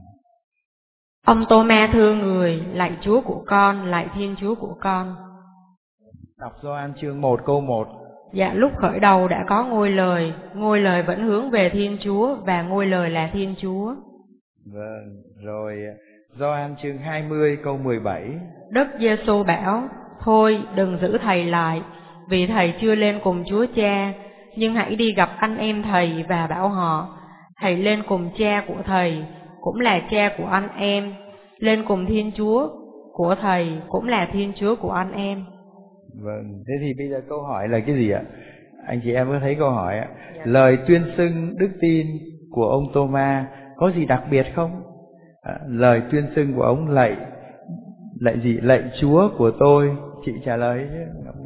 V: Ông Tô-ma thưa người, lạy Chúa của con, lạy Thiên Chúa của con.
E: Đọc Gioan chương 1 câu 1.
V: Dạ, lúc khởi đầu đã có ngôi lời vẫn hướng về Thiên Chúa, và ngôi lời là Thiên Chúa.
E: Vâng, rồi Gioan chương 20 câu 17.
V: Đức Giêsu bảo, thôi đừng giữ thầy lại, vì thầy chưa lên cùng Chúa Cha, nhưng hãy đi gặp anh em thầy và bảo họ, thầy lên cùng Cha của thầy, cũng là Cha của anh em, lên cùng Thiên Chúa của thầy, cũng là Thiên Chúa của anh em.
E: Vâng, thế thì bây giờ câu hỏi là cái gì ạ? Anh chị em có thấy câu hỏi ạ? Dạ. Lời tuyên xưng đức tin của ông Tô-ma có gì đặc biệt không? Lời tuyên xưng của ông lạy gì? Lạy Chúa của tôi. Chị trả lời chứ.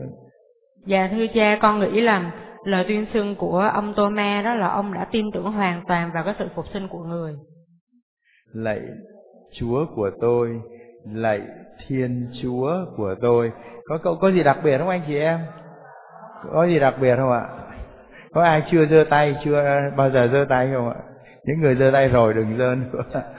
V: Dạ thưa cha, con nghĩ là lời tuyên xưng của ông Tô-ma đó là ông đã tin tưởng hoàn toàn vào cái sự phục sinh của người.
E: Lạy Chúa của tôi, lạy Thiên Chúa của tôi. Có gì đặc biệt không anh chị em? Có gì đặc biệt không ạ? Có ai chưa giơ tay, chưa bao giờ giơ tay không ạ? Những người giơ tay rồi đừng giơ nữa.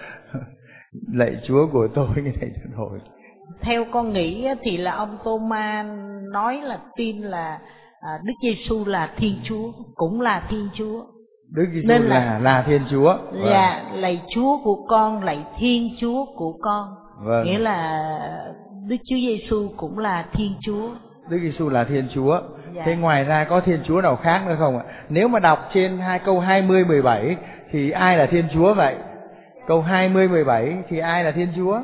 E: Lạy Chúa của tôi như này rồi.
S: Theo con nghĩ thì là ông Tô-ma nói là tin là Đức Giêsu là Thiên Chúa, cũng là Thiên Chúa.
E: Đức Giêsu là Thiên Chúa.
S: Dạ, vâng. Lạy Chúa của con, lạy Thiên Chúa của con. Vâng. Nghĩa là Đức Chúa Giêsu cũng là Thiên Chúa.
E: Đức Giêsu là Thiên Chúa. Dạ. Thế ngoài ra có Thiên Chúa nào khác nữa không ạ? Nếu mà đọc trên câu 20-17 thì ai là Thiên Chúa vậy? Câu 20-17 thì ai là Thiên Chúa?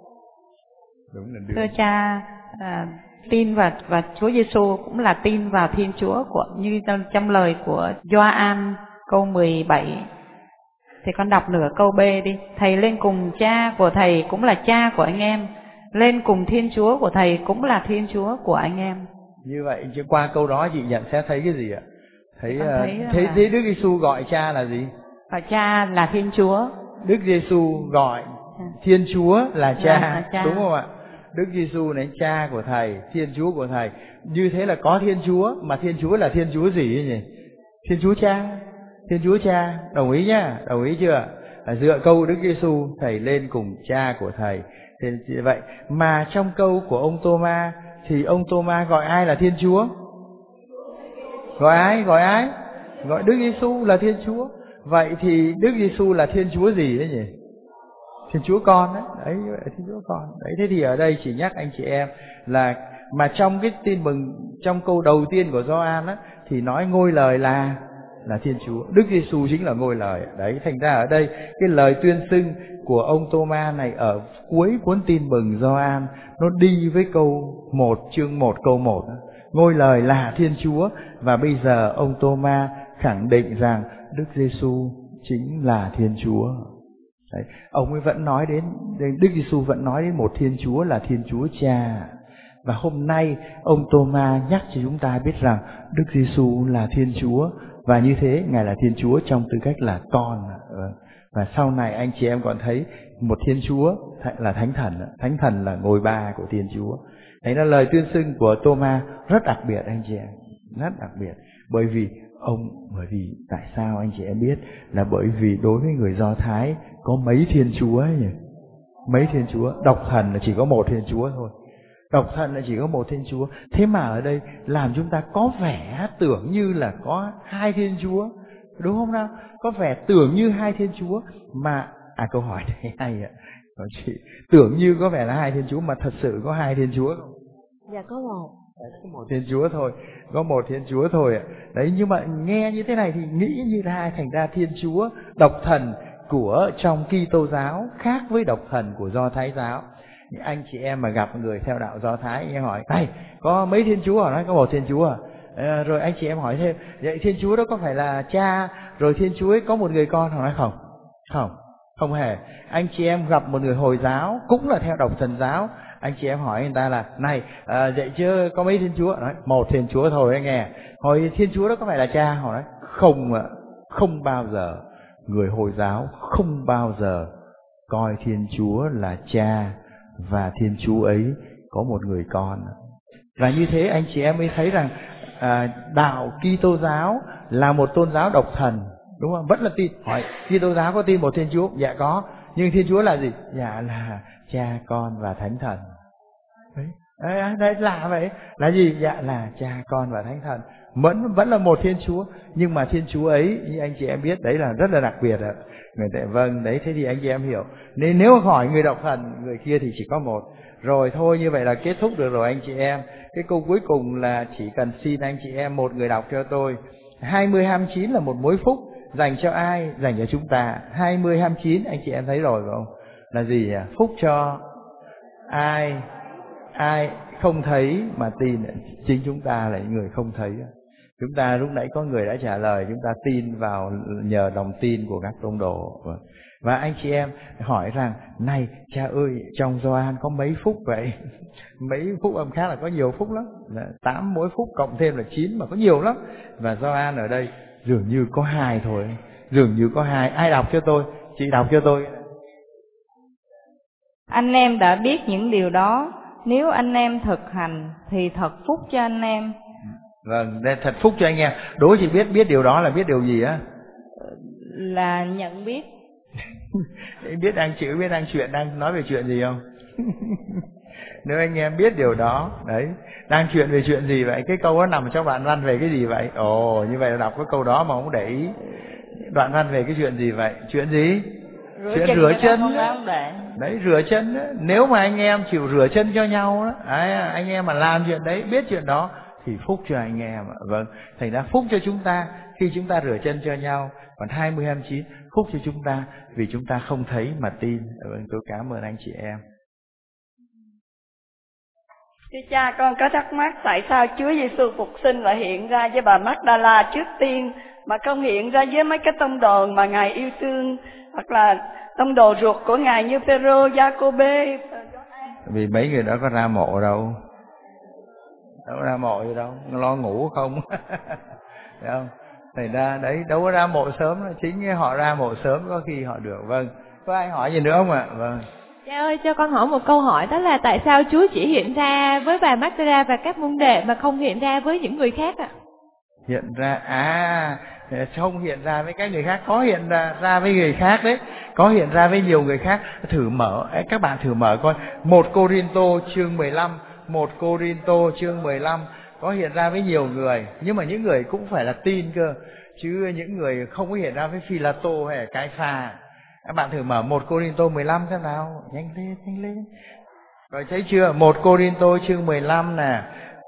J: Đúng là thưa cha, tin và Chúa Giêsu cũng là tin vào Thiên Chúa, như trong lời của Gioan câu 17. Thì con đọc nửa câu B đi. Thầy lên cùng Cha của thầy cũng là Cha của anh em, lên cùng Thiên Chúa của thầy cũng là Thiên Chúa của anh em.
E: Như vậy chứ qua câu đó chị nhận sẽ thấy cái gì ạ? Thấy Đức Giêsu gọi Cha là gì?
J: Và Cha là Thiên Chúa.
E: Đức Giêsu gọi Thiên Chúa là Cha, đúng không ạ? Đức Giêsu là Cha của thầy, Thiên Chúa của thầy. Như thế là có Thiên Chúa, mà Thiên Chúa là Thiên Chúa gì ấy nhỉ? Thiên Chúa Cha. Thiên Chúa Cha, đồng ý nhá, đồng ý chưa? Dựa câu Đức Giêsu, thầy lên cùng Cha của thầy. Thế vậy mà trong câu của ông Tô-ma thì ông Tô-ma gọi ai là Thiên Chúa? Gọi ai? Gọi Đức Giêsu là Thiên Chúa. Vậy thì Đức Giêsu là Thiên Chúa gì đấy nhỉ? Thiên Chúa Con đấy, Thiên Chúa Con. Đấy, thế thì ở đây chỉ nhắc anh chị em là mà trong cái tin mừng trong câu đầu tiên của Gioan á thì nói ngôi lời là Thiên Chúa. Đức Giêsu chính là ngôi lời. Đấy, thành ra ở đây cái lời tuyên xưng của ông Tô-ma này ở cuối cuốn Tin Mừng Gioan nó đi với câu 1, chương 1 câu 1. Ngôi lời là Thiên Chúa, và bây giờ ông Tô-ma khẳng định rằng Đức Giêsu chính là Thiên Chúa. Đấy, ông ấy vẫn nói đến, Đức Giêsu vẫn nói đến một Thiên Chúa là Thiên Chúa Cha. Và hôm nay ông Tô-ma nhắc cho chúng ta biết rằng Đức Giêsu là Thiên Chúa, và như thế Ngài là Thiên Chúa trong tư cách là con. Và sau này anh chị em còn thấy một Thiên Chúa là Thánh Thần. Thánh Thần là ngôi ba của Thiên Chúa. Đấy là lời tuyên xưng của Tô-ma rất đặc biệt anh chị em, rất đặc biệt. Bởi vì tại sao anh chị em biết? Là bởi vì đối với người Do Thái có mấy Thiên Chúa ấy nhỉ? Mấy Thiên Chúa? Độc Thần là chỉ có một Thiên Chúa thôi. Độc Thần là chỉ có một Thiên Chúa. Thế mà ở đây làm chúng ta có vẻ tưởng như là có hai Thiên Chúa, đúng không nào? Có vẻ tưởng như hai Thiên Chúa mà câu hỏi này hay ạ. Chị tưởng như có vẻ là hai Thiên Chúa mà thật sự có hai Thiên Chúa không?
U: Dạ có một.
E: Có một Thiên Chúa thôi, có một Thiên Chúa thôi ạ. Đấy, nhưng mà nghe như thế này thì nghĩ như là thành ra Thiên Chúa độc thần của trong Kitô giáo khác với độc thần của Do Thái giáo. Anh chị em mà gặp người theo đạo Do Thái, anh em hỏi này có mấy Thiên Chúa? Họ nói có một Thiên Chúa. Rồi anh chị em hỏi thêm, vậy Thiên Chúa đó có phải là Cha rồi Thiên Chúa ấy có một người con? Họ nói không hề. Anh chị em gặp một người Hồi giáo cũng là theo độc thần giáo, anh chị em hỏi người ta là này vậy chứ có mấy Thiên Chúa? Nói một Thiên Chúa thôi anh nghe. Hỏi Thiên Chúa đó có phải là Cha? Họ nói không ạ, không bao giờ. Người Hồi giáo không bao giờ coi Thiên Chúa là Cha và Thiên Chúa ấy có một người con. Và như thế anh chị em mới thấy rằng đạo Kitô giáo là một tôn giáo độc thần, đúng không? Vẫn là tin. Hỏi Kitô giáo có tin một Thiên Chúa? Dạ có. Nhưng Thiên Chúa là gì? Dạ là Cha, Con và Thánh Thần. Đấy là vậy. Là gì? Dạ là Cha, Con và Thánh Thần. Vẫn là một Thiên Chúa. Nhưng mà Thiên Chúa ấy, như anh chị em biết, đấy là rất là đặc biệt ạ. Vâng, đấy, thế thì anh chị em hiểu. Nên nếu hỏi người độc thần, người kia thì chỉ có một. Rồi thôi, như vậy là kết thúc được rồi anh chị em. Cái câu cuối cùng là chỉ cần xin anh chị em một người đọc cho tôi. 20-29 là một mối phúc. Dành cho ai? Dành cho chúng ta. 20-29 anh chị em thấy rồi phải không? Là gì nhỉ? Phúc cho ai không thấy mà tin. Chính chúng ta là những người không thấy. Chúng ta lúc nãy có người đã trả lời, chúng ta tin vào nhờ lòng tin của các tông đồ. Và anh chị em hỏi rằng, này cha ơi, trong Gioan có mấy phúc vậy? Mấy phúc âm khác là có nhiều phúc lắm, 8 mỗi phúc cộng thêm là 9 mà có nhiều lắm. Và Gioan ở đây dường như có 2 thôi, dường như có 2. Ai đọc cho tôi? Chị đọc cho tôi.
V: Anh em đã biết những điều đó, nếu anh em thực hành thì thật phúc cho anh em.
E: Vâng, thật phúc cho anh em. Đố chị biết điều đó là biết điều gì á?
V: Là nhận biết.
E: Biết đang chữ, biết đang chuyện, đang nói về chuyện gì không? Nếu anh em biết điều đó, đấy, đang chuyện về chuyện gì vậy? Cái câu đó nằm trong đoạn văn về cái gì vậy? Ồ, như vậy là đọc cái câu đó mà không để ý. Đoạn văn về cái chuyện gì vậy? Chuyện gì? Chuyện rửa chân. Đấy, rửa chân đó. Nếu mà anh em chịu rửa chân cho nhau đó, anh em mà làm chuyện đấy, biết chuyện đó thì phúc cho anh em. Vâng, thành ra phúc cho chúng ta khi chúng ta rửa chân cho nhau. Còn 20-29 phúc cho chúng ta vì chúng ta không thấy mà tin. Vâng, tôi cảm ơn anh chị em.
D: Thưa cha, con có thắc mắc tại sao Chúa Giêsu phục sinh và hiện ra với bà Magdala trước tiên mà không hiện ra với mấy cái tông đồ mà Ngài yêu thương, hoặc là tông đồ ruột của Ngài như Phêrô, Giacôbê?
E: Vì mấy người đó có ra mộ đâu. Đâu có ra mộ gì đâu, lo ngủ không. Thấy không? Thành ra đấy, đâu có ra mộ sớm, chính họ ra mộ sớm có khi họ được. Vâng, có ai hỏi gì nữa không ạ? Vâng.
A: Cha ơi, cho con hỏi một câu hỏi, đó là tại sao Chúa chỉ hiện ra với bà Magdala và các môn đệ mà không hiện ra với những người khác ạ?
E: Hiện ra, không hiện ra với các người khác, có hiện ra với người khác đấy, có hiện ra với nhiều người khác. Thử mở, các bạn thử mở coi 1 Cô-rin-tô chương 15, 1 Cô-rin-tô chương 15 có hiện ra với nhiều người, nhưng mà những người cũng phải là tin cơ, chứ những người không có hiện ra với Phi-la-tô hay Cai-pha. Các bạn thử mở 1 Cô-rin-tô 15 xem nào, nhanh lên. Rồi thấy chưa? 1 Cô-rin-tô chương 15 nè,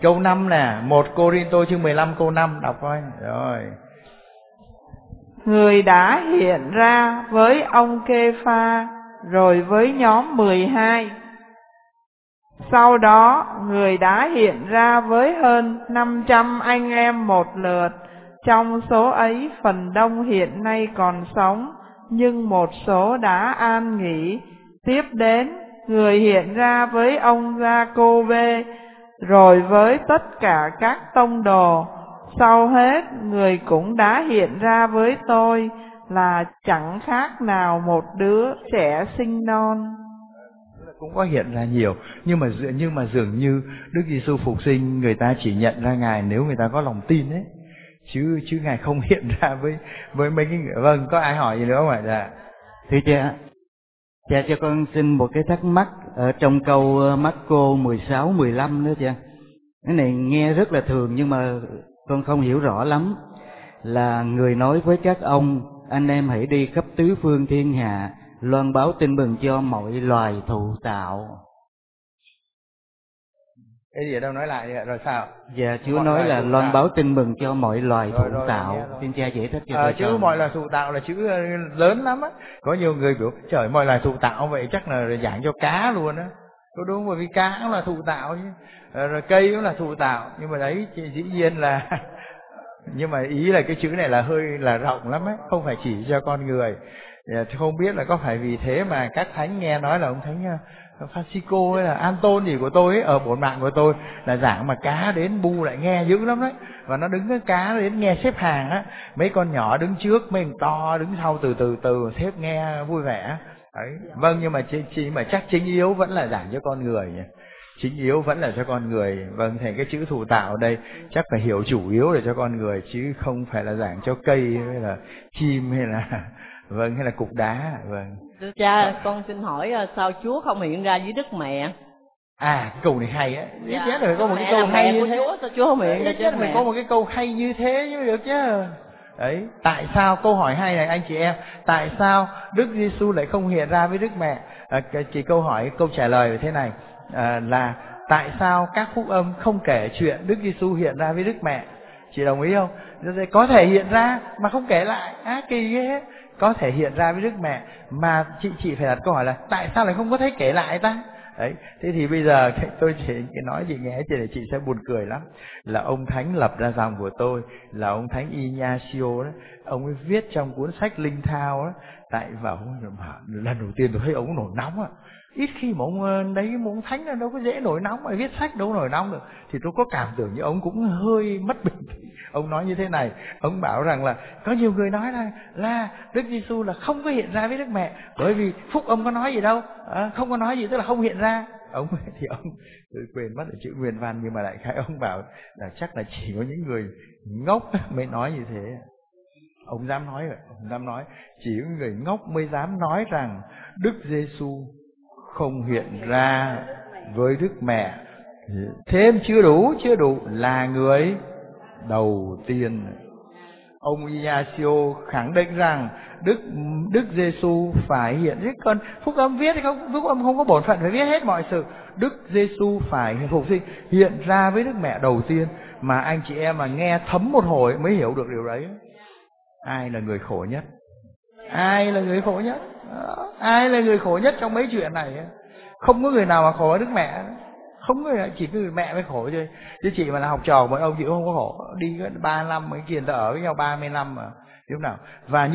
E: Câu 5 nè, 1 Cô-rin-tô chương 15 câu 5 đọc coi. Rồi.
P: Người đã hiện ra với ông Kê-pha, rồi với nhóm 12. Sau đó, người đã hiện ra với hơn 500 anh em một lượt. Trong số ấy, phần đông hiện nay còn sống, nhưng một số đã an nghỉ. Tiếp đến, người hiện ra với ông Gia-cô-bê, rồi với tất cả các tông đồ. Sau hết, người cũng đã hiện ra với tôi, là chẳng khác nào một đứa trẻ sinh non.
E: Cũng có hiện ra nhiều, nhưng mà dường như Đức Giêsu phục sinh người ta chỉ nhận ra Ngài nếu người ta có lòng tin ấy, chứ Ngài không hiện ra với mấy cái người. Vâng, có ai hỏi gì nữa không ạ? Dạ.
I: Thưa cha cho con xin một cái thắc mắc ở trong câu Mác-cô 16-15 nữa cha. Cái này nghe rất là thường nhưng mà con không hiểu rõ lắm. Là người nói với các ông, anh em hãy đi khắp tứ phương thiên hạ, loan báo tin mừng cho mọi loài thụ tạo.
E: Cái gì ở đâu nói lại rồi sao?
I: Dạ, Chúa nói là loan báo tin mừng cho mọi loài thụ tạo. Xin cha giải thích cho tôi.
E: Chữ mọi loài thụ tạo là chữ lớn lắm á. Có nhiều người biểu trời mọi loài thụ tạo vậy chắc là giảng cho cá luôn á. Có đúng, bởi vì cá cũng là thụ tạo chứ, rồi cây cũng là thụ tạo. Nhưng mà đấy dĩ nhiên là nhưng mà ý là cái chữ này là hơi là rộng lắm ấy, không phải chỉ cho con người. Không biết là có phải vì thế mà các thánh nghe nói là ông thánh Francisco hay là Anton gì của tôi ấy, ở bổn mạng của tôi là giảng mà cá đến bu lại nghe dữ lắm đấy. Và nó đứng cái cá đến nghe xếp hàng á, mấy con nhỏ đứng trước, mấy con to đứng sau, từ xếp nghe vui vẻ. Đấy. Vâng, nhưng mà chắc chính yếu vẫn là giảng cho con người nhỉ. Chính yếu vẫn là cho con người. Vâng, thành cái chữ thụ tạo ở đây chắc phải hiểu chủ yếu để cho con người, chứ không phải là giảng cho cây hay là chim hay là cục đá. Vâng.
M: Thưa cha, con xin hỏi sao Chúa không hiện ra với Đức Mẹ?
E: Cái câu này hay á. Ít
M: Dạ,
E: nhất là có một cái câu hay như thế.
M: Chúa, sao Chúa không hiện ra
E: Ít nhất mình có một cái câu hay như thế mới được chứ. Đấy, tại sao, câu hỏi hay này anh chị em, tại sao Đức Giêsu lại không hiện ra với Đức Mẹ? Chỉ câu trả lời thế này, là tại sao các phúc âm không kể chuyện Đức Giêsu hiện ra với Đức Mẹ? Chị đồng ý không? Có thể hiện ra mà không kể lại, kỳ ghê. Có thể hiện ra với Đức Mẹ mà chị phải đặt câu hỏi là tại sao lại không có thấy kể lại ta? Đấy, thế thì bây giờ tôi chỉ nói chị nghe thì chị sẽ buồn cười lắm. Là ông thánh lập ra dòng của tôi là ông thánh Ignacio đó, ông ấy viết trong cuốn sách Linh Thao đó, tại vào lần đầu tiên tôi thấy ông nổi nóng á. Ít khi mà ông đấy một ông thánh là đâu có dễ nổi nóng, mà viết sách đâu nổi nóng được. Thì tôi có cảm tưởng như ông cũng hơi mất bình tĩnh. Ông nói như thế này, ông bảo rằng là có nhiều người nói là Đức Giêsu là không có hiện ra với Đức Mẹ, bởi vì phúc âm có nói gì đâu, không có nói gì tức là không hiện ra. Ông thì ông tôi quên mất chữ nguyên văn, nhưng mà đại khái ông bảo là chắc là chỉ có những người ngốc mới nói như thế. Ông dám nói rồi, ông dám nói chỉ có người ngốc mới dám nói rằng Đức Giêsu không hiện ra với Đức Mẹ. Thêm chưa đủ là người đầu tiên. Ông Ignacio khẳng định rằng Đức Giêsu phải hiện hết. Còn phúc âm viết thì không, phúc âm không có bổn phận phải viết hết mọi sự. Đức Giêsu phải phục sinh hiện ra với Đức Mẹ đầu tiên. Mà anh chị em mà nghe thấm một hồi mới hiểu được điều đấy. Ai là người khổ nhất? Ai là người khổ nhất? Ai là người khổ nhất trong mấy chuyện này? Không có người nào mà khổ Đức Mẹ. Không có người, chỉ có người mẹ mới khổ thôi. Chứ chị mà là học trò của ông chị không có khổ. Đi 3 năm mấy kia, người ta ở với nhau 30 năm mà. Đúng nào? Và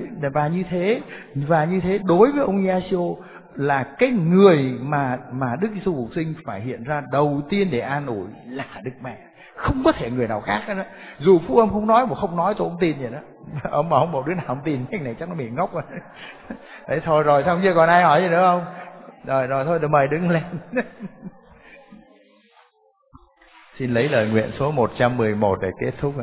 E: như thế đối với ông Ignacio là cái người mà Đức Giêsu phục sinh phải hiện ra đầu tiên để an ủi là Đức Mẹ. Không có thể người nào khác nữa. Dù phúc âm không nói mà không nói tôi cũng tin vậy đó. Ông bảo một đứa nào không tin, cái này chắc nó bị ngốc rồi. Đấy thôi rồi, xong chưa còn ai hỏi gì nữa không? Rồi thôi, mời đứng lên. Xin lấy lời nguyện số 111 để kết thúc ạ.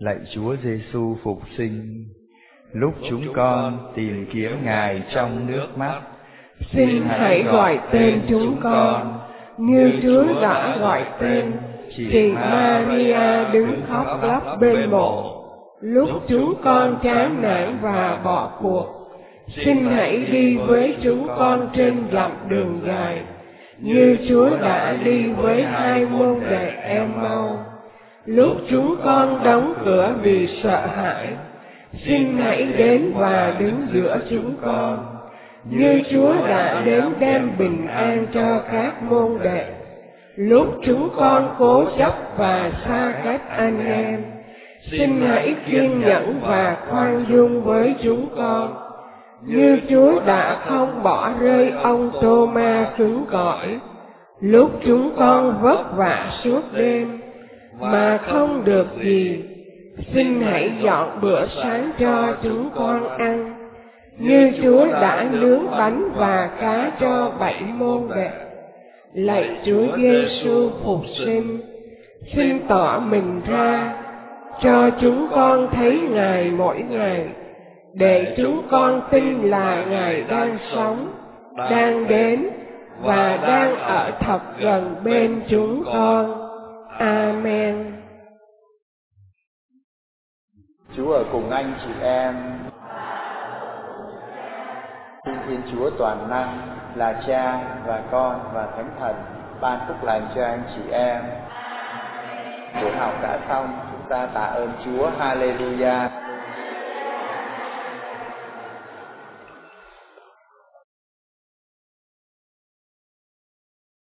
E: Lạy Chúa Giêsu phục sinh, lúc chúng con tìm kiếm Ngài trong nước mắt,
H: xin hãy gọi tên chúng con như Chúa đã gọi tên chị Maria đứng khóc lóc bên mộ. Lúc chúng con chán nản và bỏ cuộc, xin hãy đi với chúng con trên dặm đường dài, như Chúa đã đi với 2 môn đệ Em-mau. Lúc chúng con đóng cửa vì sợ hãi, xin hãy đến và đứng giữa chúng con, như Chúa đã đến đem bình an cho các môn đệ. Lúc chúng con cố chấp và xa cách anh em, xin hãy kiên nhẫn và khoan dung với chúng con, như Chúa đã không bỏ rơi ông Tô-ma cứng cỏi. Lúc chúng con vất vả suốt đêm mà không được gì, xin hãy dọn bữa sáng cho chúng con ăn, như Chúa đã nướng bánh và cá cho 7 môn đệ. Lạy Chúa Giêsu phục sinh, xin tỏ mình ra cho chúng con thấy Ngài mỗi ngày, để chúng con tin là Ngài đang sống, đang đến và đang ở thật gần bên chúng con. Amen.
E: Chúa ở cùng anh chị em. Xin Thiên Chúa toàn năng là Cha và Con và Thánh Thần ban phúc lành cho anh chị em. Buổi học đã xong, chúng ta tạ ơn Chúa. Hallelujah.